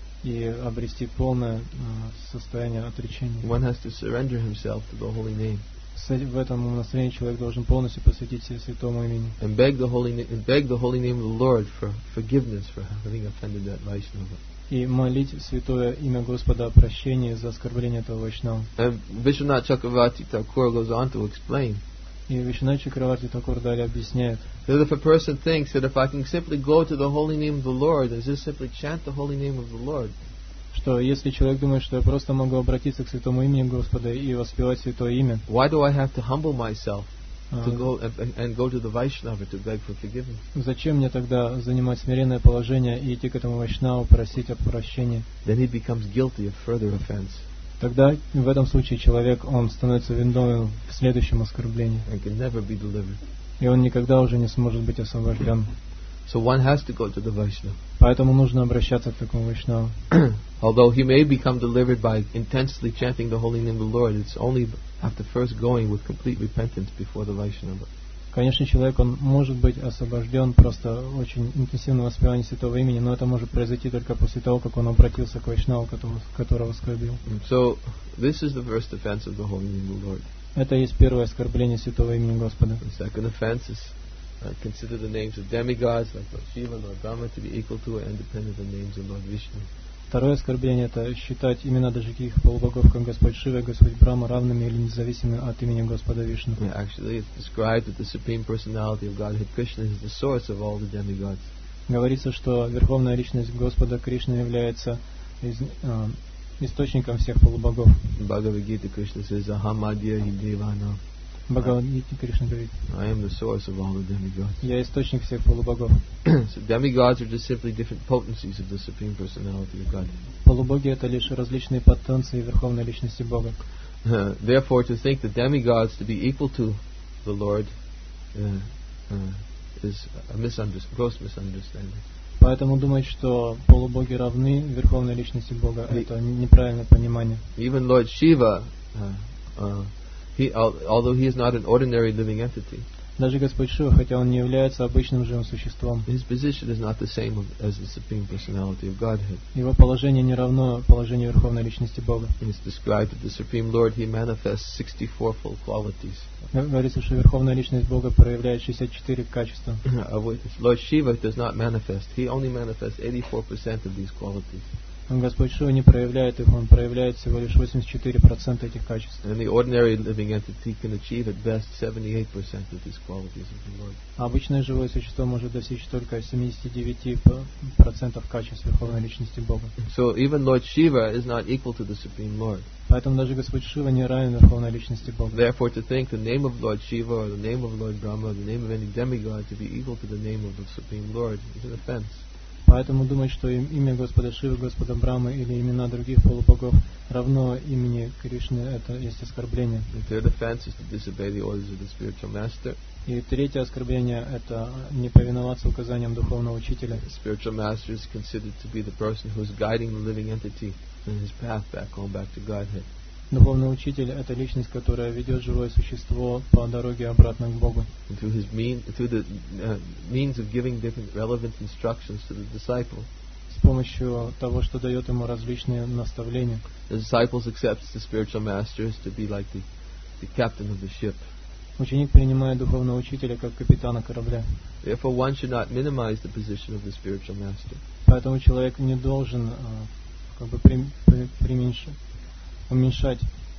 И обрести полное э, состояние отречения. one has to surrender himself to the holy name С эти- в этом настроении человек должен полностью посвятить себя святому имени. and beg the holy na- and beg the holy name of the Lord for forgiveness for having offended that Vaishnava. И молить святое имя Господа о прощении за оскорбление этого вайшнава. And Vishwanath Chakravarti Thakur goes on to explain И Вишванат Чакраварти Такур далее объясняет, that if a person thinks that if I can simply go to the holy name of the Lord and just simply chant the holy name of the Lord, что если человек думает, что я просто могу обратиться к святому имени Господа и воспевать святое имя, why do I have to humble myself а, to go and, and go to the Vaishnava to beg for forgiveness? зачем мне тогда занимать смиренное положение и идти к этому вайшнаву просить о прощении? Then he becomes guilty of further offense Тогда в этом случае человек, он становится виновным в следующем оскорблении, and can never be delivered. и он никогда уже не сможет быть освобожден. So one has to go to the Vaishnava. Поэтому нужно обращаться к такому вайшнаву. Although he may become delivered by intensely chanting the holy name of the Lord, it's only after first going with complete repentance before the Vaishnava. Конечно, человек, он может быть освобожден просто очень интенсивным воспеванием святого имени, но это может произойти только после того, как он обратился к вайшнаву, которого, которого оскорбил. So this is the first offense of the holy name of the Lord. Это есть первое оскорбление святого имени Господа. The second offense is uh, consider the names of demigods like Lord Shiva and Lord Brahma to be equal to or independent of the names of Lord Vishnu. Второе оскорбление — это считать имена даже таких полубогов, как Господь Шива и Господь Брахма, равными или независимыми от имени Господа Вишну. Yeah, actually, it's described that the Supreme Personality of Godhead Krishna is the source of all the demigods. Говорится, что Верховная Личность Господа Кришна является из, э, источником всех полубогов. In Bhagavad Gita, Krishna says, Aham Adya hi Devana. Бхагавад-гите Кришна говорит: I am the source of all the demigods. «Я источник всех полубогов». So demigods are just simply different potencies of the Supreme Personality of Godhead. Полубоги — это лишь различные потенции Верховной Личности Бога. Uh, therefore, to think that demigods to be equal to the Lord uh, uh, is a misunderstanding, gross misunderstanding. Поэтому думать, что полубоги равны Верховной Личности Бога, это неправильное понимание. Even Lord Shiva, uh, uh, he, al- although he is not an ordinary living entity, Даже Господь Шива, хотя он не является обычным живым существом, his position is not the same of, as the Supreme Personality of Godhead. его положение не равно положению Верховной Личности Бога. It's described that the Supreme Lord, he manifests sixty-four full qualities. Говорится, что Верховная Личность Бога проявляет шестьдесят четыре качества. Of which Lord Shiva does not manifest. He only manifests eighty-four percent of these qualities. Господь Шива не проявляет их, он проявляет всего лишь восемьдесят четыре процента этих качеств. And the ordinary living entity can achieve at best seventy-eight percent of these qualities of the Lord. А обычное живое существо может достичь только семьдесят девять процентов качеств Верховной Личности Бога. So even Lord Shiva is not equal to the Supreme Lord. Поэтому даже Господь Шива не равен Верховной Личности Бога. Therefore, to think the name of Lord Shiva or the name of Lord Brahma or the name of any demigod to be equal to the name of the Supreme Lord is an offense. Поэтому думать, что им- имя Господа Шивы, Господа Брамы или имена других полубогов равно имени Кришны, это есть оскорбление. The third offense is to disobey the orders of the spiritual master. И третье оскорбление — это не повиноваться указаниям духовного учителя. The spiritual master is considered to be the person who is guiding the living entity in his path back home, back to Godhead. Духовный учитель — это личность, которая ведет живое существо по дороге обратно к Богу. And through his mean, through the uh, means of giving different relevant instructions to the disciple, С помощью того, что дает ему различные наставления. the disciple accepts the spiritual master as to be like the, the captain of the ship. Ученик принимает духовного учителя как капитана корабля. Therefore, one should not minimize the position of the spiritual master. Поэтому человек не должен а, как бы прем- пре- пременьш- уменьшать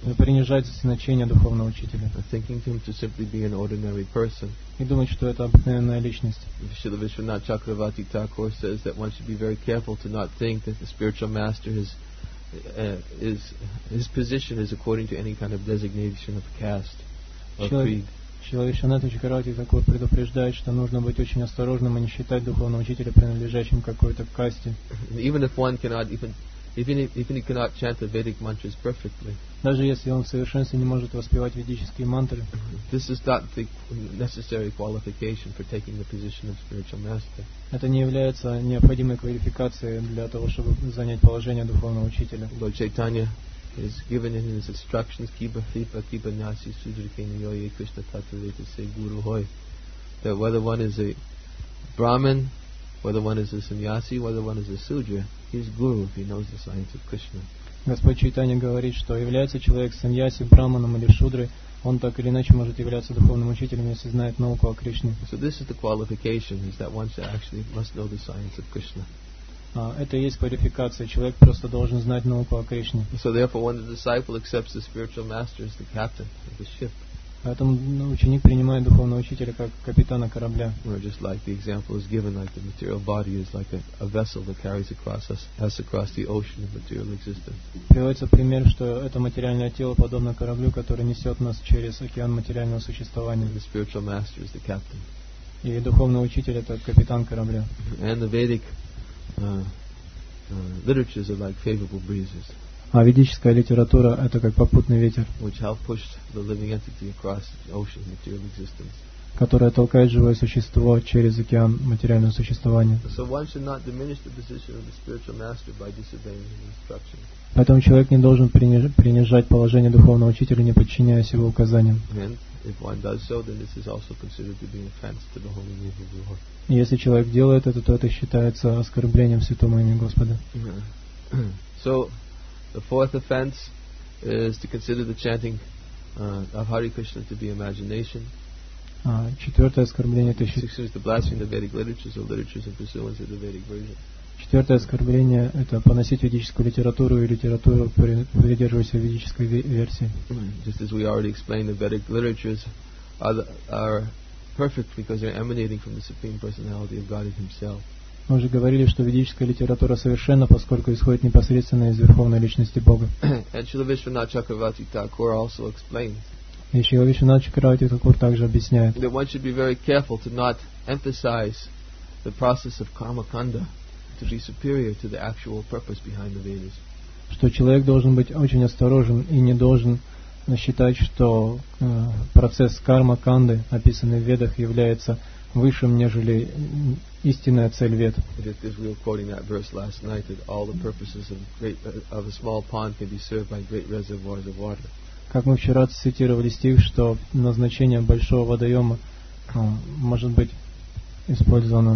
принижать значение духовного учителя. Thinking him to simply be an ordinary person. И думать, что это обыкновенная личность. Srila Vishwanath Chakravarti Thakur says that one should be very careful to not think that the spiritual master is, uh, is his position is according to any kind of designation of caste or creed. Шрила Вишванатха Чакраварти Тхакур предупреждает, что нужно быть очень осторожным и не считать духовного учителя принадлежащим к какой-то касте. Even if one cannot even even if, even he cannot chant the Vedic mantras perfectly. Даже если он в совершенстве не может воспевать ведические мантры. This is not the necessary qualification for taking the position of spiritual master. Это не является необходимой квалификацией для того, чтобы занять положение духовного учителя. Lord Chaitanya is given in his instructions kiba hipa kiba nasi sudrikena yoye Krishna tattva say guru hoy, that whether one is a Brahmin, whether one is a sannyasi, whether one is a sudra, he is guru if he knows the science of Krishna. Господь Чайтанья говорит, что является человек саньяси, браманом или шудрой, он так или иначе может являться духовным учителем, если знает науку о Кришне. So this is the qualification, is that one should actually must know the science of Krishna. Uh, это и есть квалификация. Человек просто должен знать науку о Кришне. So therefore, when the disciple accepts the spiritual master as the captain of the ship, поэтому ученик принимает духовного учителя как капитана корабля. Or just like the example is given, like the material body is like a, a vessel that carries across us, us across the ocean of material existence. Приводится пример, что это материальное тело подобно кораблю, который несет нас через океан материального существования. The spiritual master is the captain. И духовный учитель это капитан корабля. And the Vedic uh, uh, literatures are like favorable breezes. А ведическая литература это как попутный ветер, which help push the living entity across the ocean of material existence. которая толкает живое существо через океан материального существования. So one should not diminish the position of the spiritual master by disobeying his instructions. Поэтому человек не должен принижать положение духовного учителя, не подчиняясь его указаниям. And if one does so, then this is also considered to be an offense to the holy name of the Lord. И если человек делает это, то это считается оскорблением святому имени Господа. So the fourth offense is to consider the chanting uh, of Hare Krishna to be imagination. А, четвертое оскорбление это Sixth is to blaspheme the Vedic literatures or literatures in pursuance of the Vedic version. Четвертое оскорбление это поносить ведическую литературу и литературу, придерживаясь ведической версии. Just as we already explained, the Vedic literatures are, the, are perfect because they're emanating from the Supreme Personality of God Himself. Мы уже говорили, что ведическая литература совершенна, поскольку исходит непосредственно из Верховной Личности Бога. And Srila Vishwanath Chakravarti Thakur also explains И Шрила Вишванатха Чакраварти Тхакур также объясняет, that one should be very careful to not emphasize the process of karma kanda to be superior to the actual purpose behind the Vedas. что человек должен быть очень осторожен и не должен считать, что э, процесс карма-канды, описанный в Ведах, является высшим, нежели истинная цель Вед. Just as we were quoting that verse last night, that all the purposes of, great, uh, of a small pond can be served by great reservoirs of water. Как мы вчера цитировали стих, что назначение большого водоема э, может быть использовано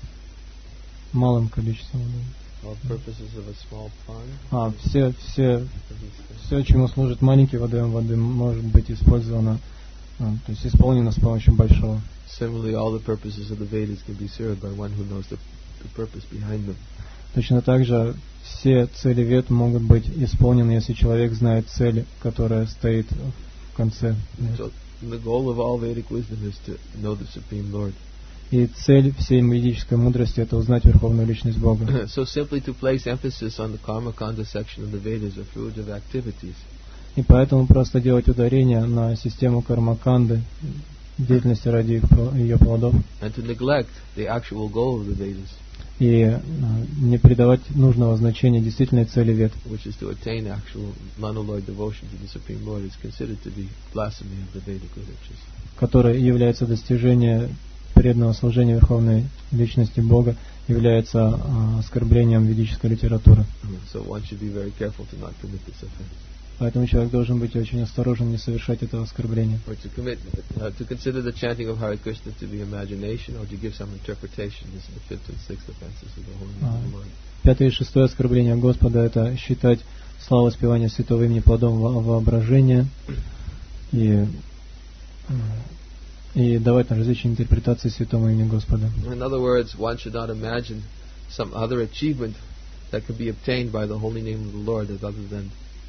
малым количеством воды. All purposes of a small pond. А, все, все, все, чему служит маленький водоем воды, может быть использовано, а, то есть исполнено с помощью большого. Similarly, all the purposes of the Vedas can be served by one who knows the, the purpose behind them. Точно так же все цели Вед могут быть исполнены, если человек знает цель, которая стоит в конце. So the goal of all Vedic wisdom is to know the Supreme Lord. И цель всей ведической мудрости – это узнать Верховную Личность Бога. So simply to place emphasis on the karma kanda section of the Vedas or fruitive activities. И поэтому просто делать ударение на систему кармаканды, деятельности ради их, ее плодов, And to neglect the actual goal of the Vedas, и э, не придавать нужного значения действительной цели Вед, which is to attain actual monoloid devotion to the Supreme Lord, is considered to be blasphemy of the Vedic literatures. которое является достижение преданного служения Верховной Личности Бога, является э, оскорблением ведической литературы. So one should be very careful to not commit this offense. Поэтому человек должен быть очень осторожен, не совершать этого оскорбления. Or to commit, uh, to consider the chanting of Hare Krishna to be imagination, or to give some interpretation. This is the fifth and sixth offenses of the Holy Name of the Lord. Пятое и шестое оскорбление Господа – это считать славу воспевания святого имени плодом во- воображения и, э, и давать различные интерпретации святому имени Господа. In other words, one should not imagine some other achievement that could be obtained by the holy name of the Lord as other than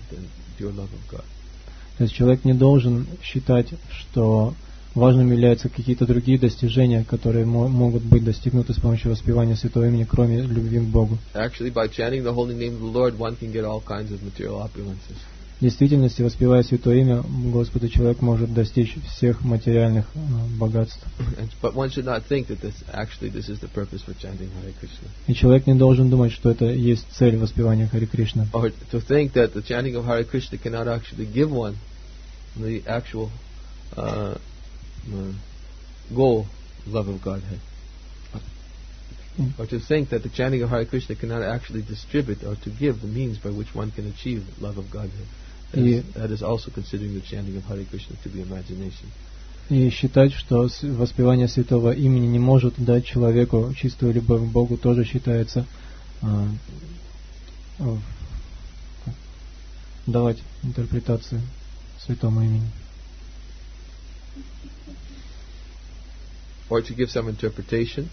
than pure love of God. То есть человек не должен считать, что важным являются какие-то другие достижения, которые мо- могут быть достигнуты с помощью воспевания Святого имени, кроме любви к Богу. Actually, by chanting the holy name of the Lord, one can get all kinds of material opulences. В действительности, воспевая Святое имя Господа, человек может достичь всех материальных э, богатств. And, but one should not think that this actually this is the purpose for chanting Hare Krishna. И человек не должен думать, что это есть цель воспевания Харе Кришна. Or to think that the chanting of Hare Krishna cannot actually give one the actual uh, uh, goal, love of Godhead. Mm. Or to think that the chanting of Hare Krishna cannot actually distribute or to give the means by which one can achieve love of Godhead. That, И, is, that is also considering the chanting of Hare Krishna to be imagination. и считать, что с- воспевание Святого имени не может дать человеку чистую любовь к Богу, тоже считается а, в- давать интерпретацию Святому имени. Or to give some interpretation.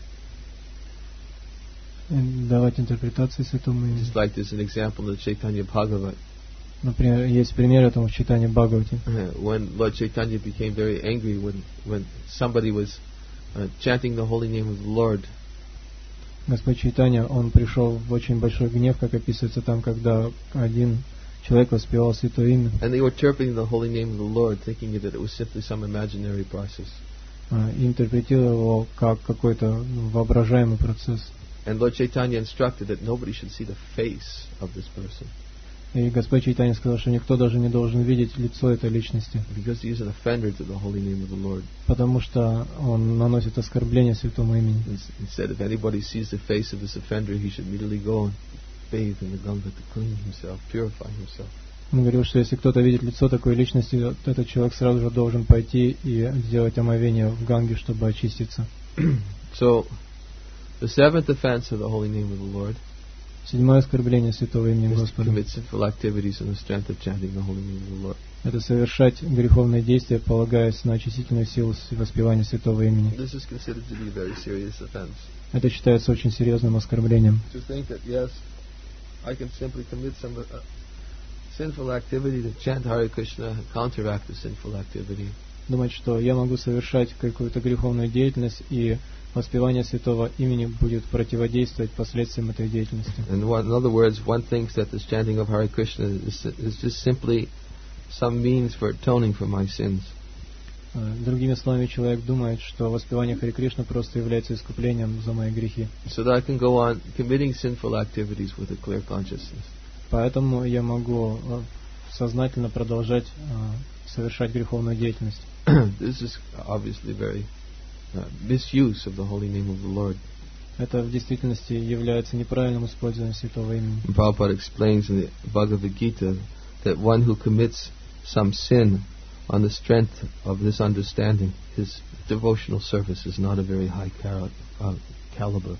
И давать интерпретации Святому имени. Just like there's an example in Chaitanya Bhagavat. Например, есть пример этому в читании Бхагавати. Uh, when Lord Chaitanya became very angry when, when somebody was uh, chanting the holy name of the Lord. Господь Чайтанья, он пришел в очень большой гнев, как описывается там, когда один человек воспевал Святое имя. And they were interpreting the holy name of the Lord, thinking that it was simply some imaginary process. а, и интерпретировал его как какой-то ну, воображаемый процесс. And Lord Chaitanya instructed that nobody should see the face of this person, И Господь Чайтанья сказал, что никто даже не должен видеть лицо этой личности, because he is an offender to the holy name of the Lord. потому что он наносит оскорбление Святому имени. And s- he said if anybody sees the face of this offender, he should immediately go and bathe in the Ganga to clean himself, purify himself. Он говорил, что если кто-то видит лицо такой личности, то этот человек сразу же должен пойти и сделать омовение в Ганге, чтобы очиститься. So, the seventh offense of the holy name of the Lord Седьмое оскорбление Святого имени is to Господа commit sinful activities in the strength of chanting the holy name of the Lord. — это совершать греховные действия, полагаясь на очистительную силу с- воспевания Святого имени. This is considered to be a very serious offense. Это считается очень серьезным оскорблением. To think that, yes, I can simply commit some uh, sinful activity to chant Hare Krishna and counteract the sinful activity. Думать, что я могу совершать какую-то греховную деятельность, и воспевание Святого имени будет противодействовать последствиям этой деятельности. And one, in other words, one thinks that this chanting of Hare Krishna is, is just simply some means for atoning for my sins. Э, Другими словами, человек думает, что воспевание Харе Кришны просто является искуплением за мои грехи. So that I can go on committing sinful activities with a clear consciousness. Поэтому я могу э, сознательно продолжать э, совершать греховную деятельность. This is obviously very uh, misuse of the holy name of the Lord. Это в действительности является неправильным использованием Святого имени. And Prabhupada explains in the Bhagavad Gita that one who commits some sin on the strength of this understanding, his devotional service is not a very high cal- uh, caliber.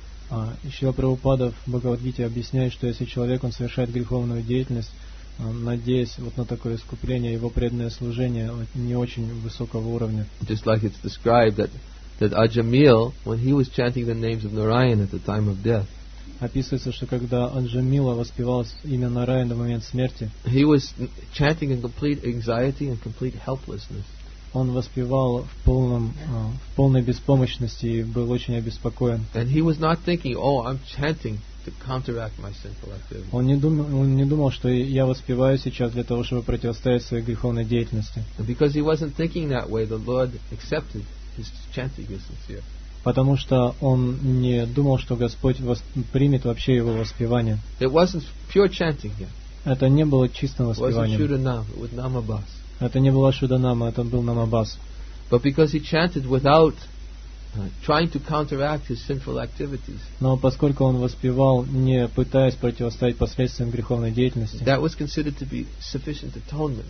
А еще Прабхупада в Бхагавад-гите объясняет, что если человек он совершает греховную деятельность, а, надеясь вот на такое искупление, его преданное служение вот, не очень высокого уровня. Just like it's described that, that Ajamil, when he was chanting the names of Narayan at the time of death, Описывается, что когда Аджамила воспевалось имя Нараяна в момент смерти, he was n- chanting in complete anxiety and complete helplessness. он воспевал в, полном, а, в полной беспомощности и был очень обеспокоен. And he was not thinking, oh, I'm chanting to counteract my sinful activity. Он не думал, он не думал, что я воспеваю сейчас для того, чтобы противостоять своей греховной деятельности. And because he wasn't thinking that way, the Lord accepted his chanting is sincere. Потому что он не думал, что Господь вос- примет вообще его воспевание. It wasn't pure chanting here. Это не было чистым It wasn't воспеванием. Shudanam, it was Namabas. Это не была Шуданама, это был Намабас. But because he chanted without uh, trying to counteract his sinful activities, Но поскольку он воспевал, не пытаясь противостоять последствиям греховной деятельности, that was considered to be sufficient atonement.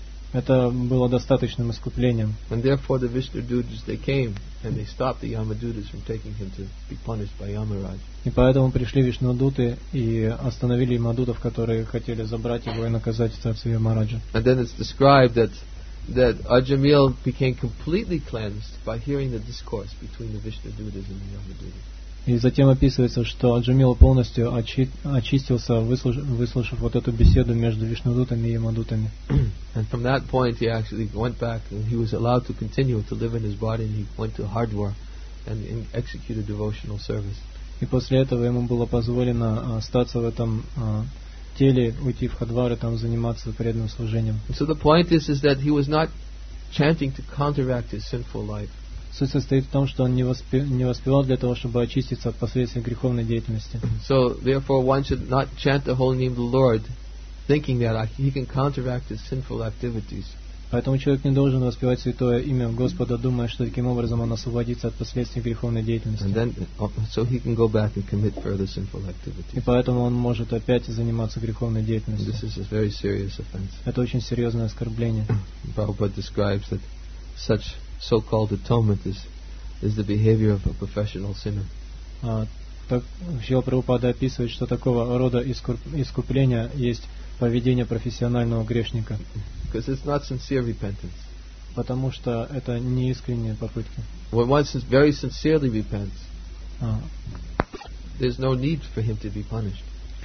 это было достаточным искуплением. And therefore the Vishnu Dudas, they came and they stopped the Yamadutas from taking him to be punished by Yamaraj. И поэтому пришли Вишнудуты и остановили Мадутов, которые хотели забрать его и наказать в царстве Ямараджа. And then it's described that that Ajamil became completely cleansed by hearing the discourse between the Vishnu Dutas and the Yamadutas. И затем описывается, что Джамила полностью очи- очистился, выслуш- выслушав вот эту беседу между Вишнудутами и Ямадутами. And from that point he actually went back and he was allowed to continue to live in his body, and he went to Hardwar and, and executed devotional service. И после этого ему было позволено остаться в этом а, теле, уйти в Хадвар и там заниматься преданным служением. And so the point is, is that he was not chanting to counteract his sinful life. Суть состоит в том, что он не, воспе- не воспевал для того, чтобы очиститься от последствий греховной деятельности. So therefore one should not chant the holy name of the Lord thinking that he can counteract his sinful activities. Поэтому человек не должен воспевать святое имя Господа, думая, что таким образом он освободится от последствий греховной деятельности. And then, so he can go back and commit further sinful И activities. поэтому он может опять заниматься греховной And деятельностью. this is a very serious offense. Это очень серьезное оскорбление. Prabhupada describes that such so-called atonement is, is the behavior of a professional sinner. А, так, Шрила Прабхупада описывает, что такого рода искуп- искупления есть поведение профессионального грешника, Because it's not sincere repentance. потому что это не искренние попытки. When one sin- very sincerely repents, А, there's no need for him to be punished.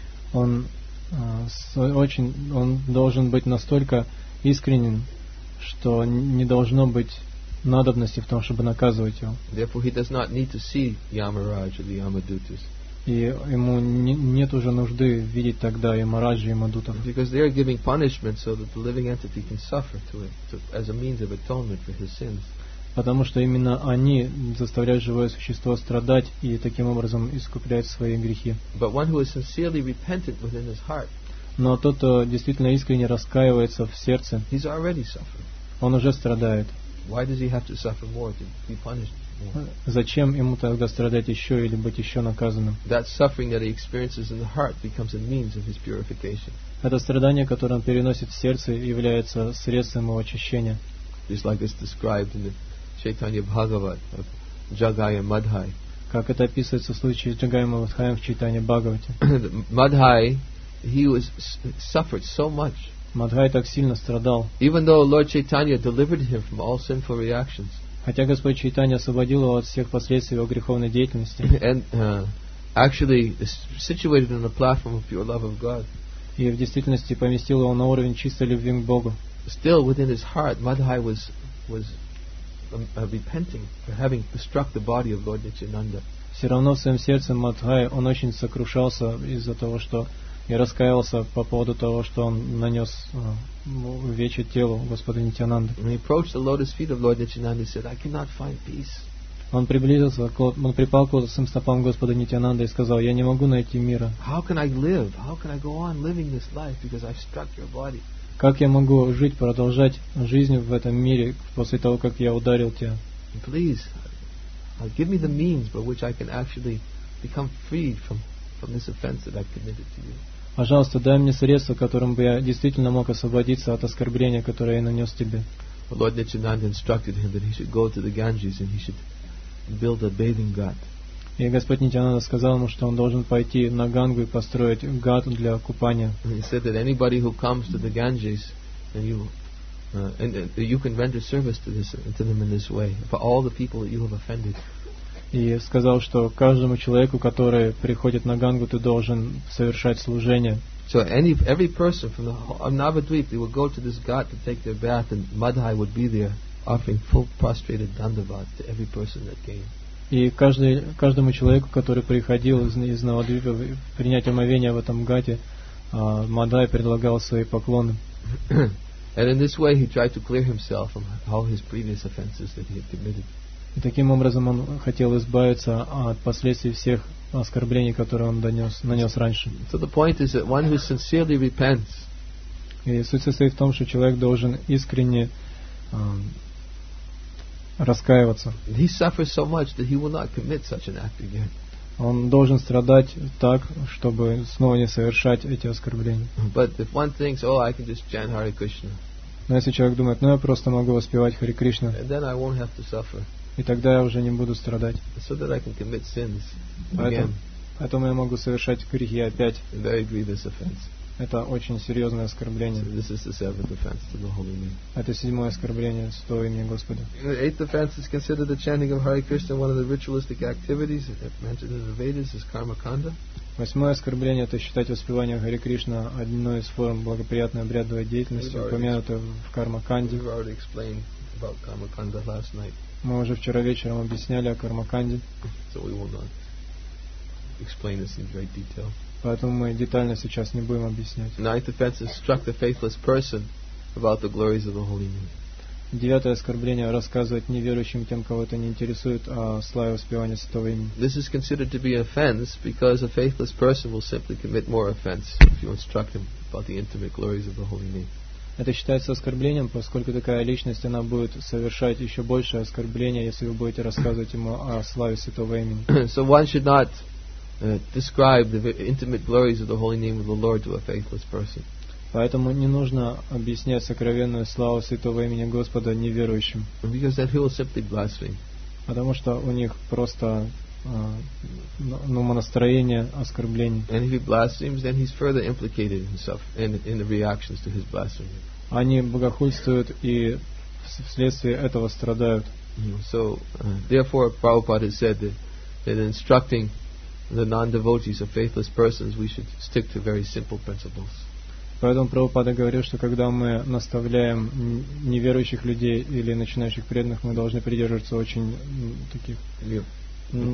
он, а, с- очень, он должен быть настолько искренен, что не должно быть надобности в том, чтобы наказывать его. Therefore, he does not need to see Yamaraj or the Yamadutas, И ему не- нет уже нужды видеть тогда и Мараджи, и Мадутов, because they are giving punishment so that the living entity can suffer to it to, as a means of atonement for his sins. потому что именно они заставляют живое существо страдать и таким образом искупляют свои грехи. But one who is sincerely repentant within his heart, Но тот, кто действительно искренне раскаивается в сердце, he's already suffering. он уже страдает. Why does he have to suffer more, to be punished more? Зачем ему тогда страдать еще или быть еще наказанным? That suffering that he experiences in the heart becomes a means of his purification. Это страдание, которое он переносит в сердце, является средством его очищения. Just like it's described in the Chaitanya Bhagavat of Jagaya Madhai. Как это описывается в случае с Джагаяма Мадхаем в Чайтане Бхагавате. Madhai, he was suffered so much. Мадхай так сильно страдал. Even though Lord Chaitanya delivered him from all sinful reactions, Хотя Господь Чайтанья освободил его от всех последствий его греховной деятельности and uh, actually is situated on the platform of pure love of God, и в действительности поместил его на уровень чистой любви к Богу, still within his heart, Madhai was was um, uh, repenting for having struck the body of Lord Nityananda. все равно в своем сердце Мадхай, он очень сокрушался из-за того, что и раскаялся по поводу того, что он нанес uh, увечье телу Господа Нитьянанды. When he approached the lotus feet of Lord Nityananda, he said, "I cannot find peace. Он приблизился, к- он припал к лотосным стопам Господа Нитьянанды и сказал: «Я не могу найти мира. How can I live? How can I go on living this life because I've struck your body?" Как я могу жить, продолжать жизнь в этом мире после того, как я ударил тебя? Please, uh, give me the means by which I can actually become freed from, from this offense that I've committed to you." Пожалуйста, дай мне средства, которым бы я действительно мог освободиться от оскорбления, которое я нанес тебе. But Lord Nityananda instructed him that he should go to the Ganges and he should build a bathing ghat. И Господь Нитьянанда сказал ему, что он должен пойти на Гангу и построить гат для купания. And he said that anybody who comes to the Ganges and you uh, and, uh, you can render service to this to them in this way for all the people that you have offended. И сказал, что каждому человеку, который приходит на Гангу, ты должен совершать служение. So any every person from the whole- of Navadvip, they would go to this ghat to take their bath, and Madhai would be there offering full prostrated dandavat to every person that came. И каждый, каждому человеку, который приходил из, из Навадвипа принять омовение в этом гате, а, Мадхай предлагал свои поклоны. And in this way, he tried to clear himself from all his previous offenses that he had committed. И таким образом он хотел избавиться от последствий всех оскорблений, которые он донес, нанес раньше. So the point is that one who sincerely repents, И суть состоит в том, что человек должен искренне а, раскаиваться. he suffers so much that he will not commit such an act again. Он должен страдать так, чтобы снова не совершать эти оскорбления. But if one thinks, oh, I can just chant Hare Krishna, Но если человек думает: ну я просто могу воспевать Хари Кришна, and then I won't have to suffer, и тогда я уже не буду страдать. so that I can commit sins Поэтому, again, поэтому я могу совершать грехи опять. a very grievous offense. Это очень серьезное оскорбление. So this is the seventh offense to the holy name. Это седьмое оскорбление святого имени Господа. The eighth offense is considered the chanting of Hare Krishna one of the ritualistic activities that mentioned in the Vedas is karma kanda. Восьмое оскорбление — это считать воспевание Харе Кришна одной из форм благоприятной обрядовой деятельности, упомянутой в Карма-канде. We've already explained about karma kanda last night. Мы уже вчера вечером объясняли о Карма-канде, So we will not explain this in great detail. поэтому мы детально сейчас не будем объяснять. Ninth offense instruct the faithless person about the glories of the holy name. Девятое оскорбление — рассказывать неверующим, тем, кого это не интересует, о славе воспевания святого имени. This is considered to be an offense because a faithless person will simply commit more offense if you instruct him about the intimate glories of the holy name. Это считается оскорблением, поскольку такая личность, она будет совершать еще большее оскорбление, если вы будете рассказывать ему о славе святого имени. So one should not uh, describe the intimate glories of the holy name of the Lord to a faithless person. Поэтому не нужно объяснять сокровенную славу святого имени Господа неверующим, Because then he will simply blaspheme. потому что у них просто а, ну, умонастроение оскорблений. And if he blasphemes, then he's further implicated himself in, in the reactions to his blasphemy. Они богохульствуют и вследствие этого страдают. So, uh, therefore, Prabhupada has said that, that in instructing the non-devotees of faithless persons, we should stick to very simple principles. Поэтому Прабхупада говорил, что когда мы наставляем неверующих людей или начинающих преданных, мы должны придерживаться очень м, таких м,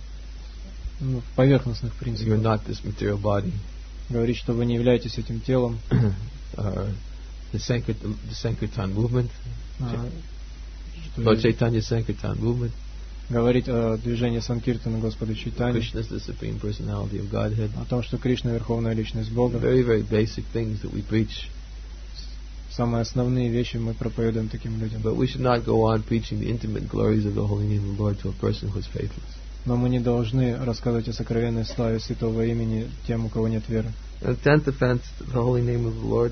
ну, поверхностных You're принципов. not this material body. Говорить, что вы не являетесь этим телом. uh, the Sankirtan, the Sankirtan movement, а, Lord что Chaitanya Sankirtan movement. говорить о движении Санкиртана Господа Чайтани, Krishna is the Supreme Personality of Godhead. о том, что Кришна — Верховная Личность Бога. Very, very basic things that we preach. Самые основные вещи мы проповедуем таким людям. But we should not go on preaching the intimate glories of the holy name of the Lord to a person who is faithless. Но мы не должны рассказывать о сокровенной славе святого имени тем, у кого нет веры. And the tenth offense to the holy name of the Lord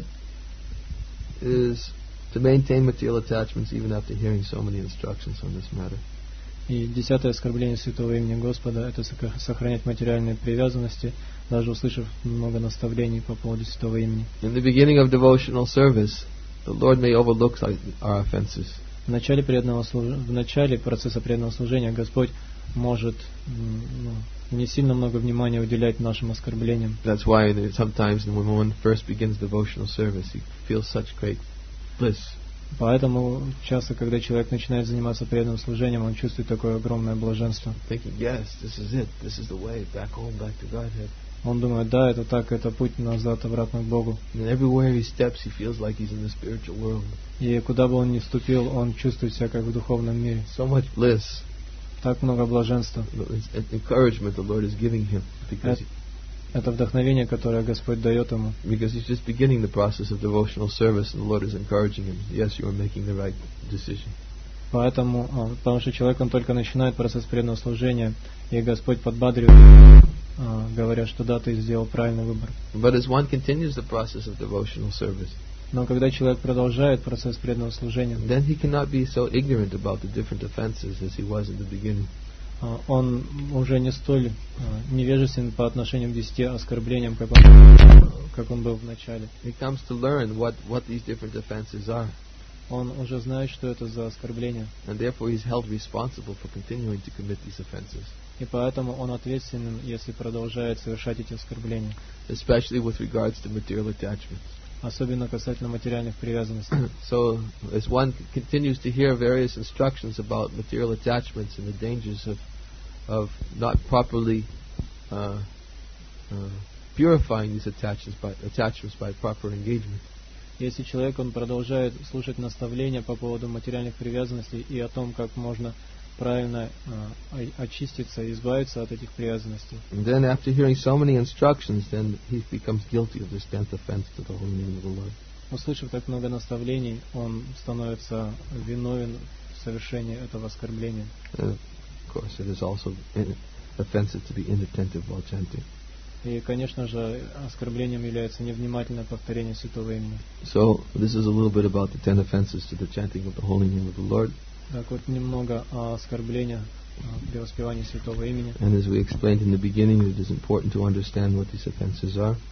is to maintain material attachments even after hearing so many instructions on this matter. И десятое оскорбление святого имени Господа — это сохранять материальные привязанности, даже услышав много наставлений по поводу святого имени. In the beginning of devotional service, the Lord may overlook our offenses. В начале, преданного служ... в начале процесса преданного служения Господь может ну, не сильно много внимания уделять нашим оскорблениям. That's why there, sometimes when one first begins devotional service, he feels such great bliss. Поэтому часто, когда человек начинает заниматься преданным служением, он чувствует такое огромное блаженство. Thinking, yes, this is it. This is the way back home, back to Godhead. Он думает, да, это так, это путь назад, обратно к Богу. And everywhere he steps, he feels like he's in the spiritual world. И куда бы он ни вступил, он чувствует себя как в духовном мире. So much bliss. Так много блаженства. It's encouragement the Lord is giving him because he, Это вдохновение, которое Господь дает ему. because he's just beginning the process of devotional service, and the Lord is encouraging him. Yes, you are making the right decision. Поэтому, а, потому что человек, он только начинает процесс преданного служения, и Господь подбадривает, а, говоря, что да, ты сделал правильный выбор. But as one continues the process of devotional service, Но когда человек продолжает процесс преданного служения, then he cannot be so ignorant about the different offenses as he was in the beginning. а, он уже не столь а, невежествен по отношению к десяти оскорблениям, как он, как он был в начале. He comes to learn what, what these different offenses are, Он уже знает, что это за оскорбления, and therefore he's held responsible for continuing to commit these offenses, и поэтому он ответственен, если продолжает совершать эти оскорбления, especially with regards to material attachments. особенно касательно материальных привязанностей. So, as one continues to hear various instructions about material attachments and the dangers of of not properly uh, uh, purifying these attachments by attachments by proper engagement, Если человек, он продолжает слушать наставления по поводу материальных привязанностей и о том, как можно правильно э, очиститься, избавиться от этих привязанностей, and then after hearing so many instructions, then he becomes guilty of this tenth offense to the holy name of the Lord. услышав так много наставлений, он становится виновен в совершении этого оскорбления. Uh, of course, it is also in- offensive to be inattentive while chanting. И, конечно же, оскорблением является невнимательное повторение святого имени. So, this is a little bit about the ten offenses to the chanting of the holy name of the Lord. Так вот, немного о оскорблениях а, при воспевании святого имени. And as we explained in the beginning, it is important to understand what these offenses are.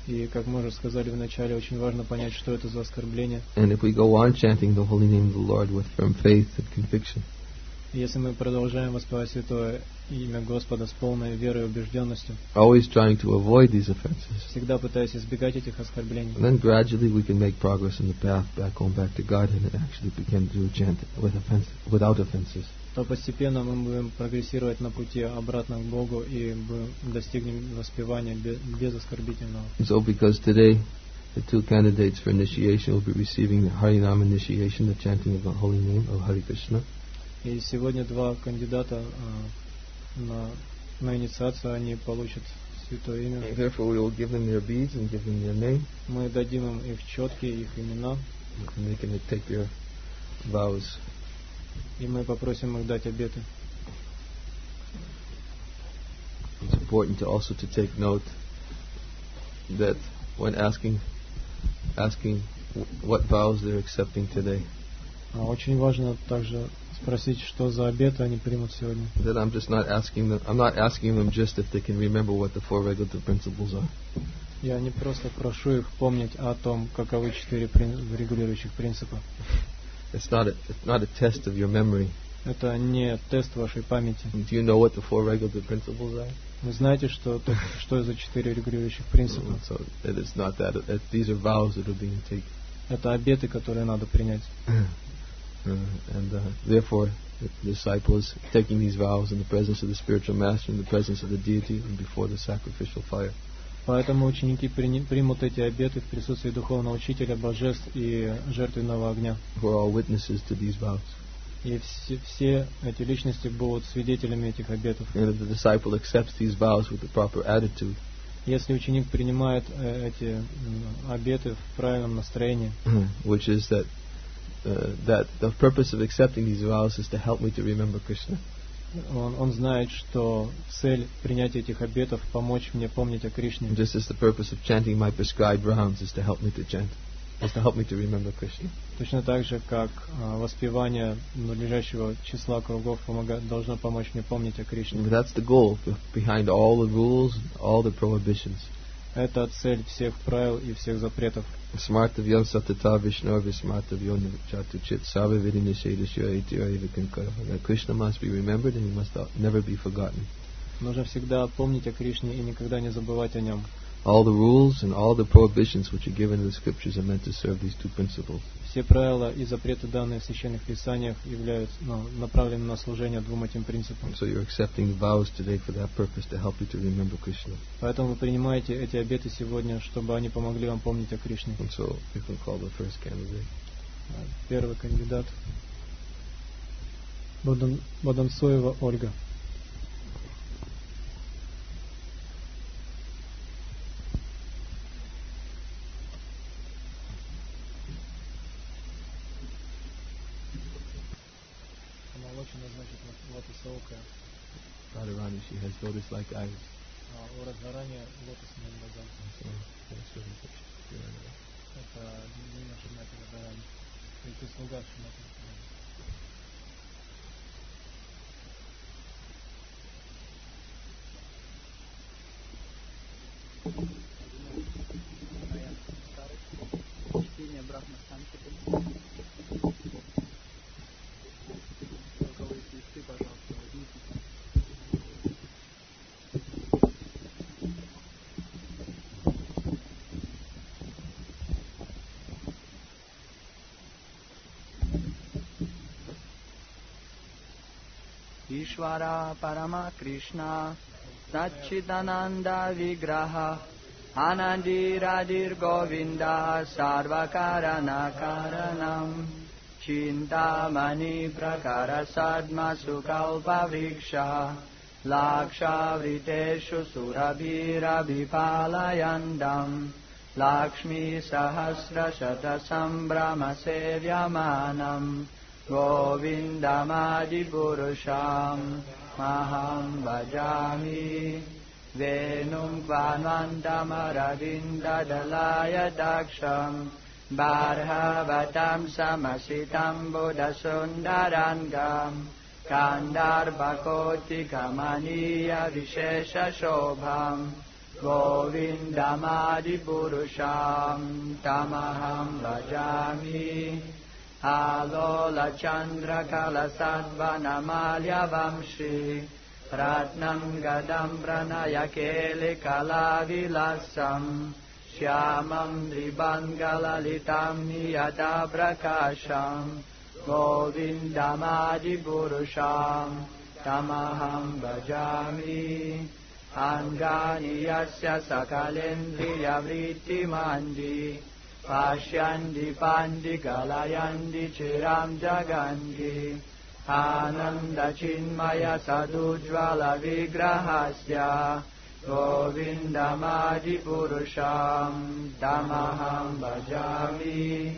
И, как мы уже сказали в начале, очень важно понять, что это за оскорбление. And if we go on chanting the holy name of the Lord with firm faith and conviction, Если мы продолжаем воспевать святое имя Господа с полной верой и убежденностью, always trying to avoid these offenses, всегда пытаясь избегать этих оскорблений, and then gradually we can make progress in the path back home back to God and actually begin to chant with offense, without offenses. то постепенно мы будем прогрессировать на пути обратно к Богу и достигнем воспевания без оскорбительного. So because today the two candidates for initiation will be receiving the Harinam initiation, the chanting of the holy name of Hare Krishna. И сегодня два кандидата а, на, на инициацию, они получат святое имя. And therefore we will give them their beads and give them their name. Мы дадим им их четки, их имена. And they can take their vows. И мы попросим их дать обеты. It's important to also to take note that when asking asking what vows they're accepting today, Очень важно также спросить, что за обеты они примут сегодня. that I'm just not asking them I'm not asking them just if they can remember what the four regulative principles are. Я не просто прошу их помнить о том, каковы четыре прин- регулирующих принципа. It's not a, it's not a test of your memory. Это не тест вашей памяти. Do you know what the four regulative principles are? Вы знаете, что, что за четыре регулирующих принципа? So it is not that. It, these are vows that are being taken. Это обеты, которые надо принять. Uh, and uh, therefore, the disciple is taking these vows in the presence of the spiritual master, in the presence of the deity, and before the sacrificial fire. Поэтому ученики примут эти обеты в присутствии духовного учителя, божеств и жертвенного огня. Who are all witnesses to these vows. И все, все эти личности будут свидетелями этих обетов. And if the disciple accepts these vows with the proper attitude, если ученик принимает э, эти э, обеты в правильном настроении, which is that uh, that the purpose of accepting these vows is to help me to remember Krishna. Он, он знает, что цель принятия этих обетов помочь мне помнить о Кришне. Just as the purpose of chanting my prescribed rounds is to help me to chant, is to help me to remember Krishna. Точно так же, как а, воспевание надлежащего числа кругов помогает, должно помочь мне помнить о Кришне. But that's the goal behind all the rules, all the prohibitions. Это цель всех правил и всех запретов. Smartavyam satata Vishnu vismartavyam chatuchit sarva vidinishedashya itira evikankara. That Krishna must be remembered and he must never be forgotten. Нужно всегда помнить о Кришне и никогда не забывать о нем. All the rules and all the prohibitions which are given in the scriptures are meant to serve these two principles. Все правила и запреты, данные в священных писаниях, являются ну, направлены на служение двум этим принципам. So you're accepting vows today for that purpose, to help you to remember Krishna. Поэтому вы принимаете эти обеты сегодня, чтобы они помогли вам помнить о Кришне. And so you can call the first candidate. Первый кандидат Бодан, Боданцоева Ольга. Radharani, she has lotus-like eyes. У Радхарани лотосные глаза. Это имя Шримати Радхарани. Это слуга Шримати Радхарани. Чтение Брахма-санскрита. Звуковые листы, пожалуйста, возьмите. Ishvara Parama Krishna Satchidananda Vigraha Anandi Radhir Govinda Sarvakarana Karanam Chintamani Prakara Sadma Sukalpa Vriksha Laksha Vriteshu Surabhira Vipalayandam Lakshmi Sahasra Shata Sambrama Sevyamanam Govindamadi Purusham Maham Bhajami Venum Kvanvantamaravindra Dalaya Daksham Barhavatam Samasitam Buddhasundarangam Kandarbhakoti Kamaniya Vishesha Shobham Govindamadipurusham tamaham bhajami. Alola Chandra Kalasadvanamalya Vamshi Ratnam Gadam Pranayakeli Kalavilasam Shyamam Dribangalalitam Niyata Prakasham Govindamadipurusham tamaham bhajami. Angani yasya sakalendriya vritti mandi Pashyandi pandi galayandi chiram jagangi Ananda chinmaya sadujvala vigrahasya Govindamadipurusham tamaham bhajami.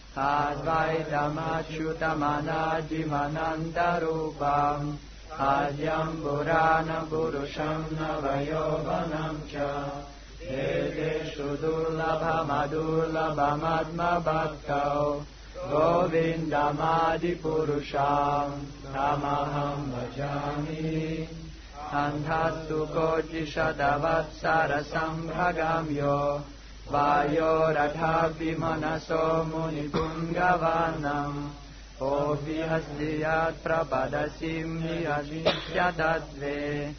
Advaitamadhyutamanadimanantarupam Adyam Purana Purusham Navayovanam Cha Edeshu Durlabhamadurlabhamadma Bhaktau Govindamadipurusham tamaham bhajami. Andhastu Kojishadavatsara Sambhagamyo Vayo Radhavi Manaso Munipungavanam Ovihasdiyat Prabhadasim Niyadishyadadve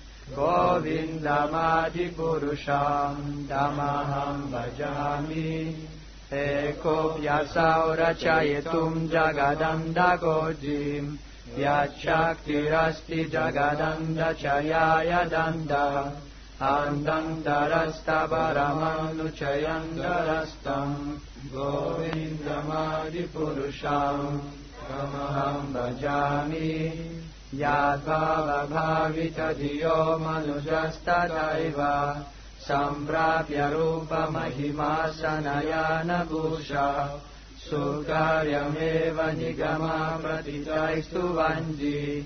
Govindamadipurusham tamaham bhajami. Eko vyasau rachayetum jagadanda gojim Yachaktirasti jagadanda chayaya danda Andantarasta varamanuchayandarastam Govindamadipurusham tamaham bhajami. Yadbhava bhavita diyo manujastadaiva Samprapya rupa mahima sanayana bhusha Sukaryameva nigama pratitaistu vanji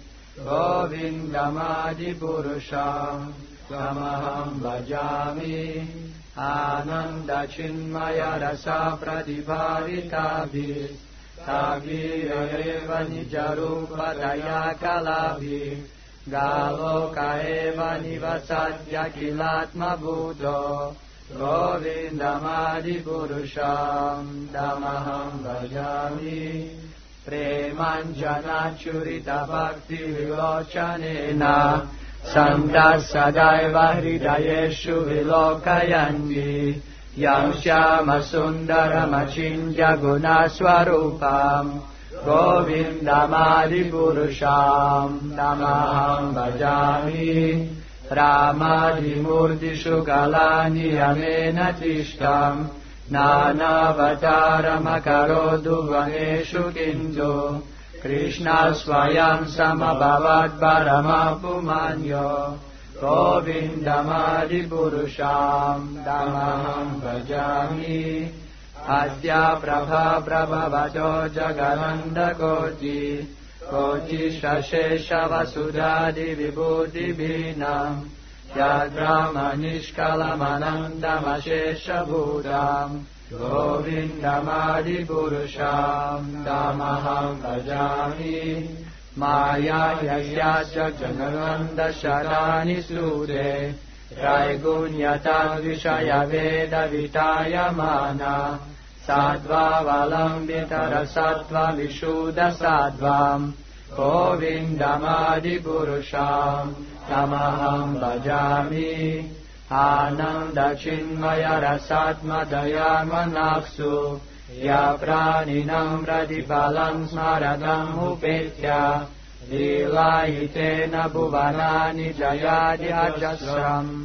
Govindamadipurusham tamaham bhajami. Ananda chinmaya rasa pratibhavitabhi Tavira nijarupa daya kalabhi Galoka eva nivasadya kilatma buddho Govindamadipurusham tamaham bhajami. Premanjana churita bhakti vilochanena Santas sadaiva hridayeshu vilokayanti Yam Shyama Sundaramachindya Gunaswarupam Govindamadipurusham tamaham bhajami. Ramadimurtishu Galani Yamena Tishtam Nanavataramakarodu Vaneshu Kindu Krishna Swayam Samabhavat Paramapumanyo Govindamadipurusham tamaham bhajami. Adya Prabha Prabhavato Jagananda Koti Koti Shashesha Vasudhadi Vibhuti Bhinam Yadrama Nishkalamanandam Ashesha Bhudam Govindamadipurusham tamaham bhajami. Maya Yasyasya Janananda Sharani Slude Traigunyata Vishaya Veda Vitayamana Sadva Valambitara Sattva Vishuddha Sattvam Govindamadipurusham tamaham bhajami. Ananda Chinmaya Rasatma Dayamanaksu Ya Praninam Radipalam Smaradam Upetya Lilayitena Bhuvanani Jayadi Ajasram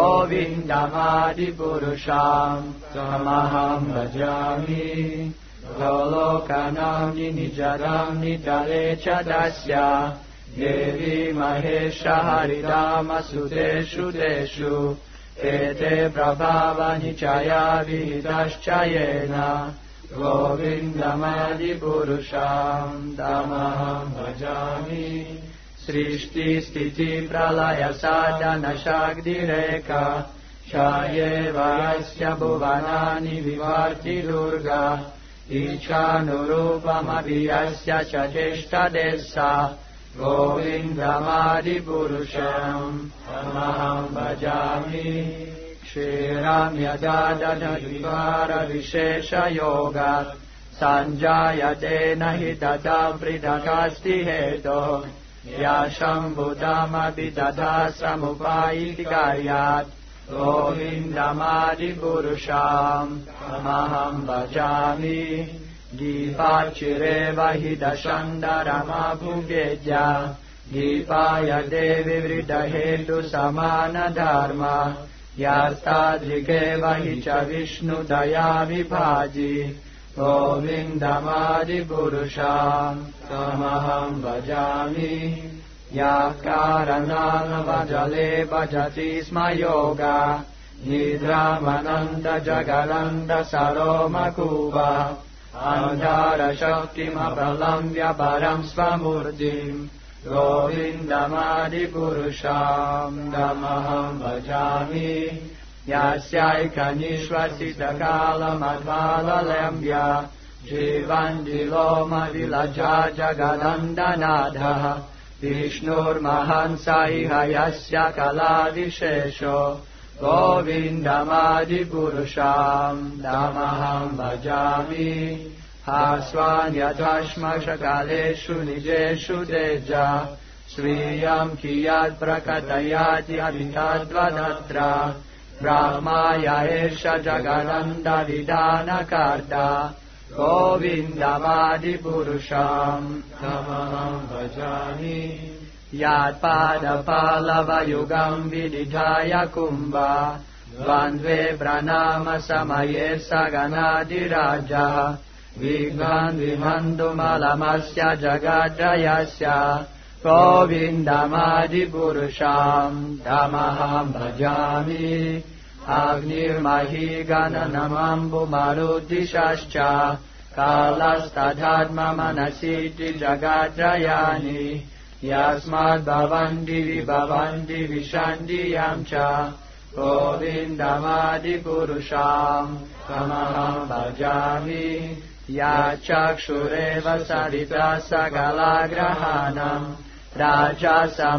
Govindamadipurusham tamaham bhajami. Golokanam Nijaram Nidalecha Dasya Devi Mahesha Haridama Sudeshu Deshu Ete Prabhava Nichaya Vidaschayena Govindamadipurusham tamaham bhajami. Srishti Stiti Pralaya Sadhana Shakdireka Shayeva Yasya Bhuvanani Vivarti Durga Ichanurupam Abhiyasya Chacheshta Desa Govindamadipurusham tamaham bhajami. क्षीरं यदा दधद्विकारविशेषयोगात् सञ्जायते न हि तथा पृथक्स्ति हेतोः यशम्भुतमपि तथा समुपायिति कार्यात् गोविन्दमादिपुरुषाम् तमहम् भजामि दीपाचिरेव हि दशन्दरमभुवेद्य दीपाय देवि वृदहेतुसमानधर्म यास्तादृगेव हि च विष्णुदया विभाजि गोविन्दमादिपुरुषाम् तमहम् भजामि या कारणानवजले भजति स्म योगा निद्रामनन्दजगदन्दसरोमकूपा अन्धारशक्तिमप्रलम्ब्य परम् स्वमूर्तिम् गोविन्दमादिपुरुषाम् तमहम् भजामि यस्यैकनिश्वसितकालमद्वाललम्ब्य जीवन्दिलोमविलजा जगदन्दनाथः विष्णुर्महंस इह यस्य कलाविशेषो गोविन्दमादिपुरुषाम् तमहम् भजामि हास्वान्यथश्मशकालेषु निजेषु तेज स्वीयम् कियत् प्रकटयाति अभितद्वदत्र ब्रह्माय एष जगदन्दविधानकर्ता गोविन्दमादिपुरुषाम् तमहम् भजामि यत्पादपालवयुगम् विनिधाय कुम्भा द्वन्द्वे प्रणाम समये सगनादिराजः विघ्नान् विहन्तुमलमस्य जगत्रयस्य गोविन्दमादिपुरुषाम् तमहम् भजामि अग्निर्मही गणनमम्बुमरुद्दिशश्च कालस्तथात्ममनसीति जगत्रयानि यस्माद्भवन्ति विभवन्ति विशन्ति यं च गोविन्दमादिपुरुषाम् तमहम् भजामि या चक्षुरेव सरिता सकलाग्रहाणम् राजा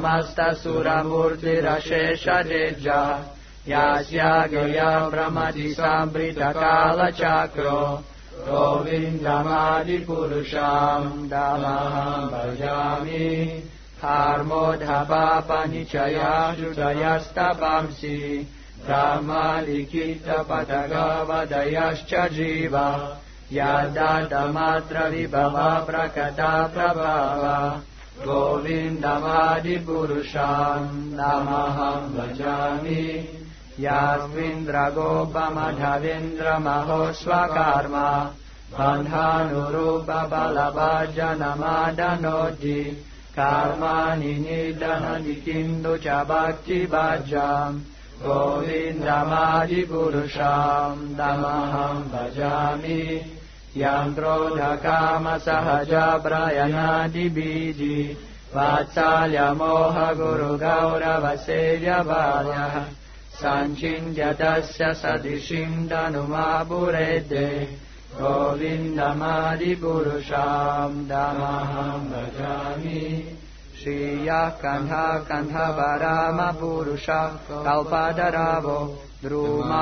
समस्तसुरमूर्तिरशेषरेज्य यास्या गया भ्रमति संवृतकालचक्रो गोविन्दमादिपुरुषाम् तमहम् भजामि हार्मोधपापनिचयाजुदयस्तपंसि ब्रह्मलिखितपदगवदयश्च जीव यदतमात्र विभव प्रकटा प्रभाव गोविन्दमादिपुरुषाम् तमहम् भजामि यास्मिन्द्रगोपमधवेन्द्रमहोस्वकर्म बन्धानुरूपबलभाजनमादनोति कर्माणि निदनति किन्तु च भक्तिभाज्याम् गोविन्दमादिपुरुषाम् तमहम् भजामि यम् क्रोधकामसहजप्रयनादिबीजि वात्सल्यमोहगुरुगौरवसेव्यभार्यः सञ्चिन्त्यतस्य सदिशिन्दनुमापुरेद्ये गोविन्दमादिपुरुषाम् तमहम् भजामि श्रियः कन्धा कन्धवरामपुरुषः कल्पधरावो द्रुमा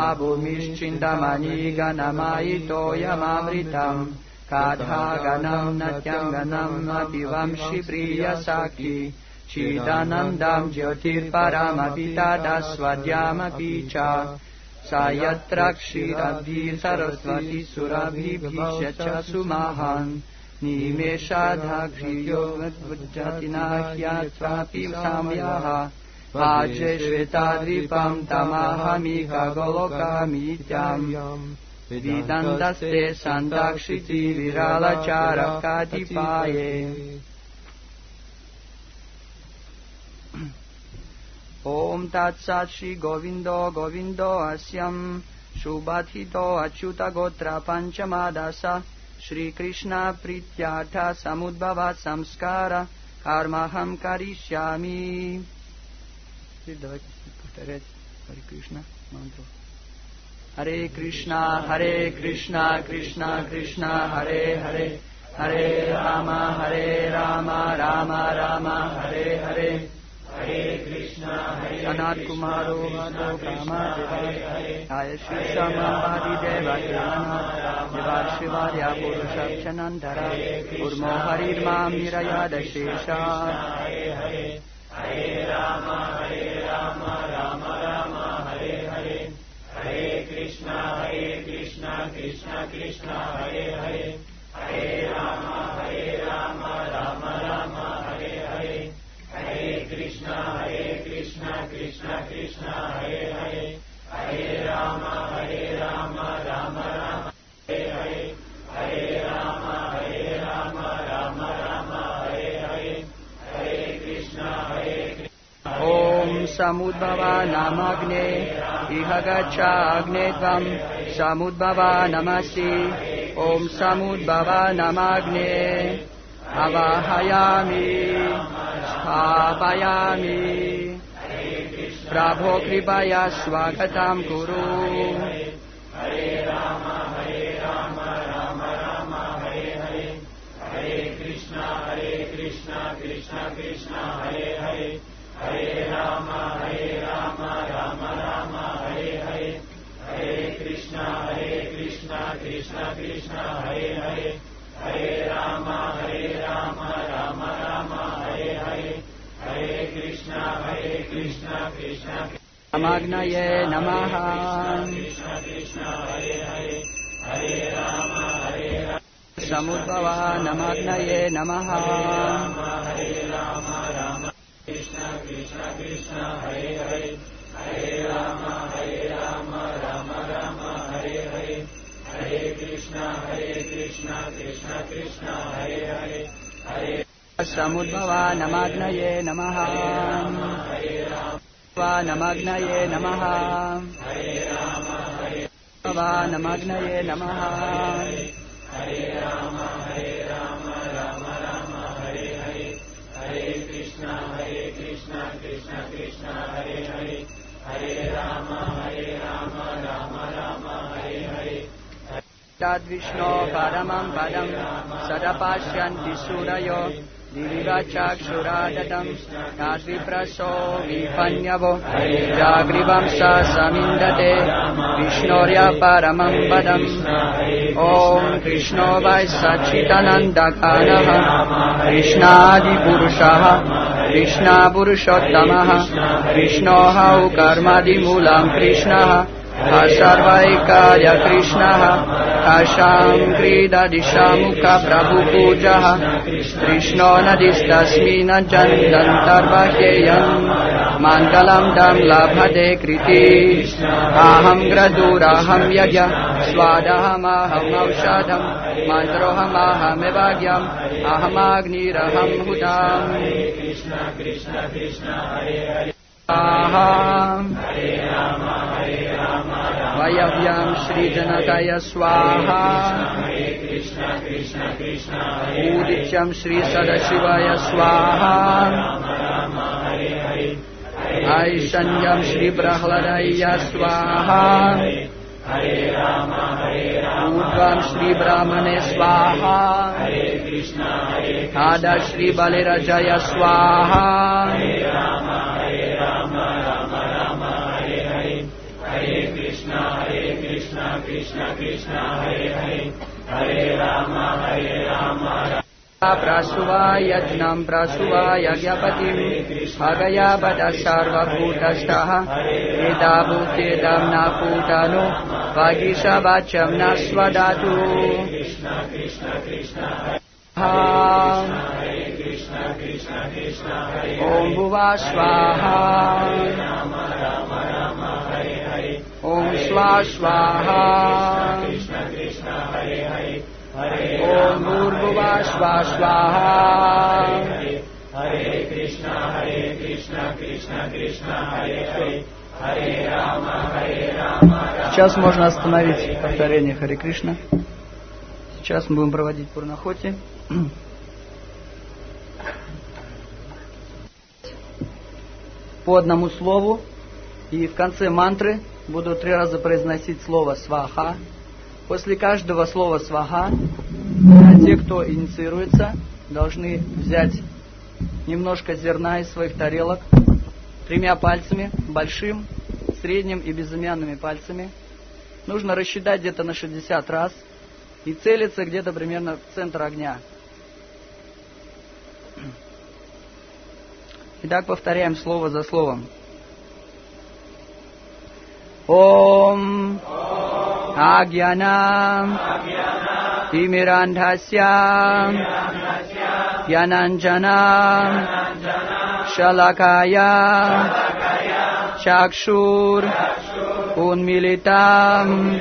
भूमिश्चिन्तमणिगणमयितोऽयमृतम् काधागणम् नत्यङ्गणम् अपि वंशि प्रियसाक्षी चिदानन्दम् ज्योतिर्परमपि तदस्वद्यामपि च स यत्र क्षीरब्धिः सरस्वती सुरभिभीष्य च सुमहान् निमेषाधाघ्रियो बुद्धतिनाह्यात्रापि साम्यः भाजे श्वेताद्वीपम् तमहमिकगोलोकमित्याम् विदन्तस्ते सन्ताक्षिति विरलचारकातिपाये ओम तत्सत् श्री गोविंदो गोविंदो अस्यम् शुभथितो अच्युत गोत्र पंचमादश श्री कृष्ण प्रीत्यार्थ समुद्भव संस्कार कर्महं करिष्यामि। हरे कृष्ण मंत्र। हरे कृष्णा हरे कृष्णा कृष्णा कृष्णा हरे हरे हरे राम हरे राम राम राम हरे हरे हरे कृष्णा हरे Sanat Kumaro Vado Kama Jaya Shri Samambadi Devadhyana Devar Shivarya Purushabchanandara Urmo Harir Mam Nirayada Shesha Hare Rama Hare Rama Rama Rama Hare Hare Hare Krishna Hare Krishna Krishna Krishna Hare Hare Hare Rama Hare Rama Rama Rama Hare Hare Hare Krishna Hare Krishna Krishna Krishna Hare Hare Hare Rama Hare Rama Rama Rama Hare Hare Hare Rama Hare Rama Rama Rama Hare Hare Hare Krishna Hare Krishna Om Samudbhava Namagne Ihagacha Agne Tvam Samudbhava Namasi Om Samudbhava Namagne Avahayami Sthavayami Prabho Kripaya Swagatam Kuru Hare Rama Hare Rama Rama Rama Hare Hare Hare Krishna Hare Krishna Krishna Krishna Hare Hare Hare Rama Hare Rama Rama Rama Hare Hare Hare Krishna Hare Krishna Krishna Krishna Hare Hare Hare Rama Hare Rama Rama Rama Hare Hare Hare Krishna Hare Krishna Krishna Namagnaye Namaha Krishna Krishna Hare Hare Hare Rama Hare Rama Samudbhava Namagnaye Namaha Hare Rama Rama Krishna Krishna Krishna Hare Hare Hare Rama Hare Rama Rama Rama Hare Hare Hare Krishna Hare Krishna Krishna Krishna Hare Hare Hare Samudbhava Namagnaye Namaha Hare Rama Namagnaye Namaha Hare Rama Hare Rama Namagnaye Namaha Hare Rama Hare Rama Rama Rama Hare Hare Hare Krishna Hare Krishna Krishna Krishna Hare Hare Hare Rama Hare Rama Rama Rama Hare Hare Tad Vishnu Paramam Padam Sadapashyanti Surayo Divivachakshuradatam Tad Vipraso Vipanyavo Jagrivam Sa Samindate Vishnorya Paramam Padam Om Krishno Vai Sachitananda Kanaha Krishnadi Purushaha Krishna Purushottamaha Krishnoha Karmadi Mulam Krishnaha Asarvaikaya Krishnaha Asham Krida Dishamukha Prabhu Pujaha Krishno Nadistasmina Jandantarvaheyam Mangalam Dam Labhade Kriti Aham Graduraham Yajya Swadaham Aham Aushadam Mantroham Aham Evagyam Aham Agniraham Hudam Krishna Krishna Krishna Hare Hare Aham Hare Rama Hare Rama Vayavyam Shri Janataya Swaha Hare Krishna Krishna Krishna Hare Udityam Shri Sadashivaya Swaha Rama Rama Hare Hare Aishanyam Shri Prahladaya Swaha Hare Rama Hare Rama Udvam Shri Brahmane Swaha Hare Krishna Hare Ada Shri Balerajaya Swaha Hare Rama Hare Rama Rama Rama Hare Hare Hare Krishna Hare Krishna Krishna Krishna Hare Hare Hare Rama Hare Rama Prasuva Yajnam Prasuva Yagyapatim Agaya Bada Sarva Bhutashtaha Eda Bhutedam Naputano Vagisha Vacham Naswadatu Krishna Krishna Krishna Hare Krishna Krishna Krishna Hare Om Bhuva Swaha Rama Rama Rama Hare Hare Om Swa Swaha Krishna Krishna Hare Hare Om Bhurbhuva Swaha Swaha Hare Krishna Hare Krishna Krishna Krishna Hare Hare Hare Rama Hare Rama. Сейчас можно остановить повторение Харе Кришна. Сейчас мы будем проводить Пурнахоти. По одному слову. И в конце мантры буду три раза произносить слово «сваха». После каждого слова «сваха» те, кто инициируется, должны взять немножко зерна из своих тарелок тремя пальцами, большим, средним и безымянными пальцами. Нужно рассчитать где-то на шестьдесят раз и целиться где-то примерно в центр огня. Итак, повторяем слово за словом. Ом Агьяна Тимирандхасya Янанджана Шалакая Чакшур Унмилитам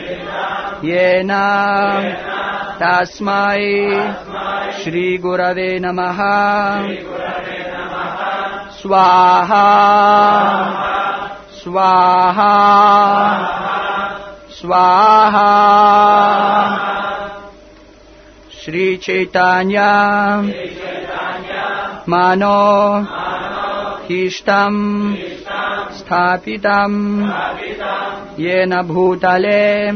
Йена Тасмай Шри Гураве Намаха Сваха Сваха Сваха Шри Чайтанья Мано Хиштам Стхапитам Йена Бхутале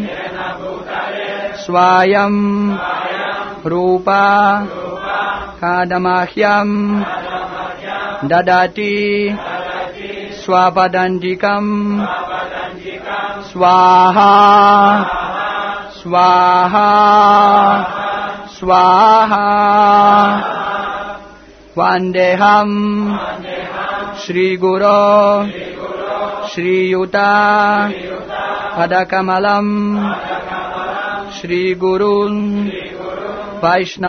Сваям Рупа Кадамахьям Дадати Свападандикам Сваха Сваха Сваха Вандехам Шри Гуро Шри Юта Падакамалам Шри Гурун Вайшнава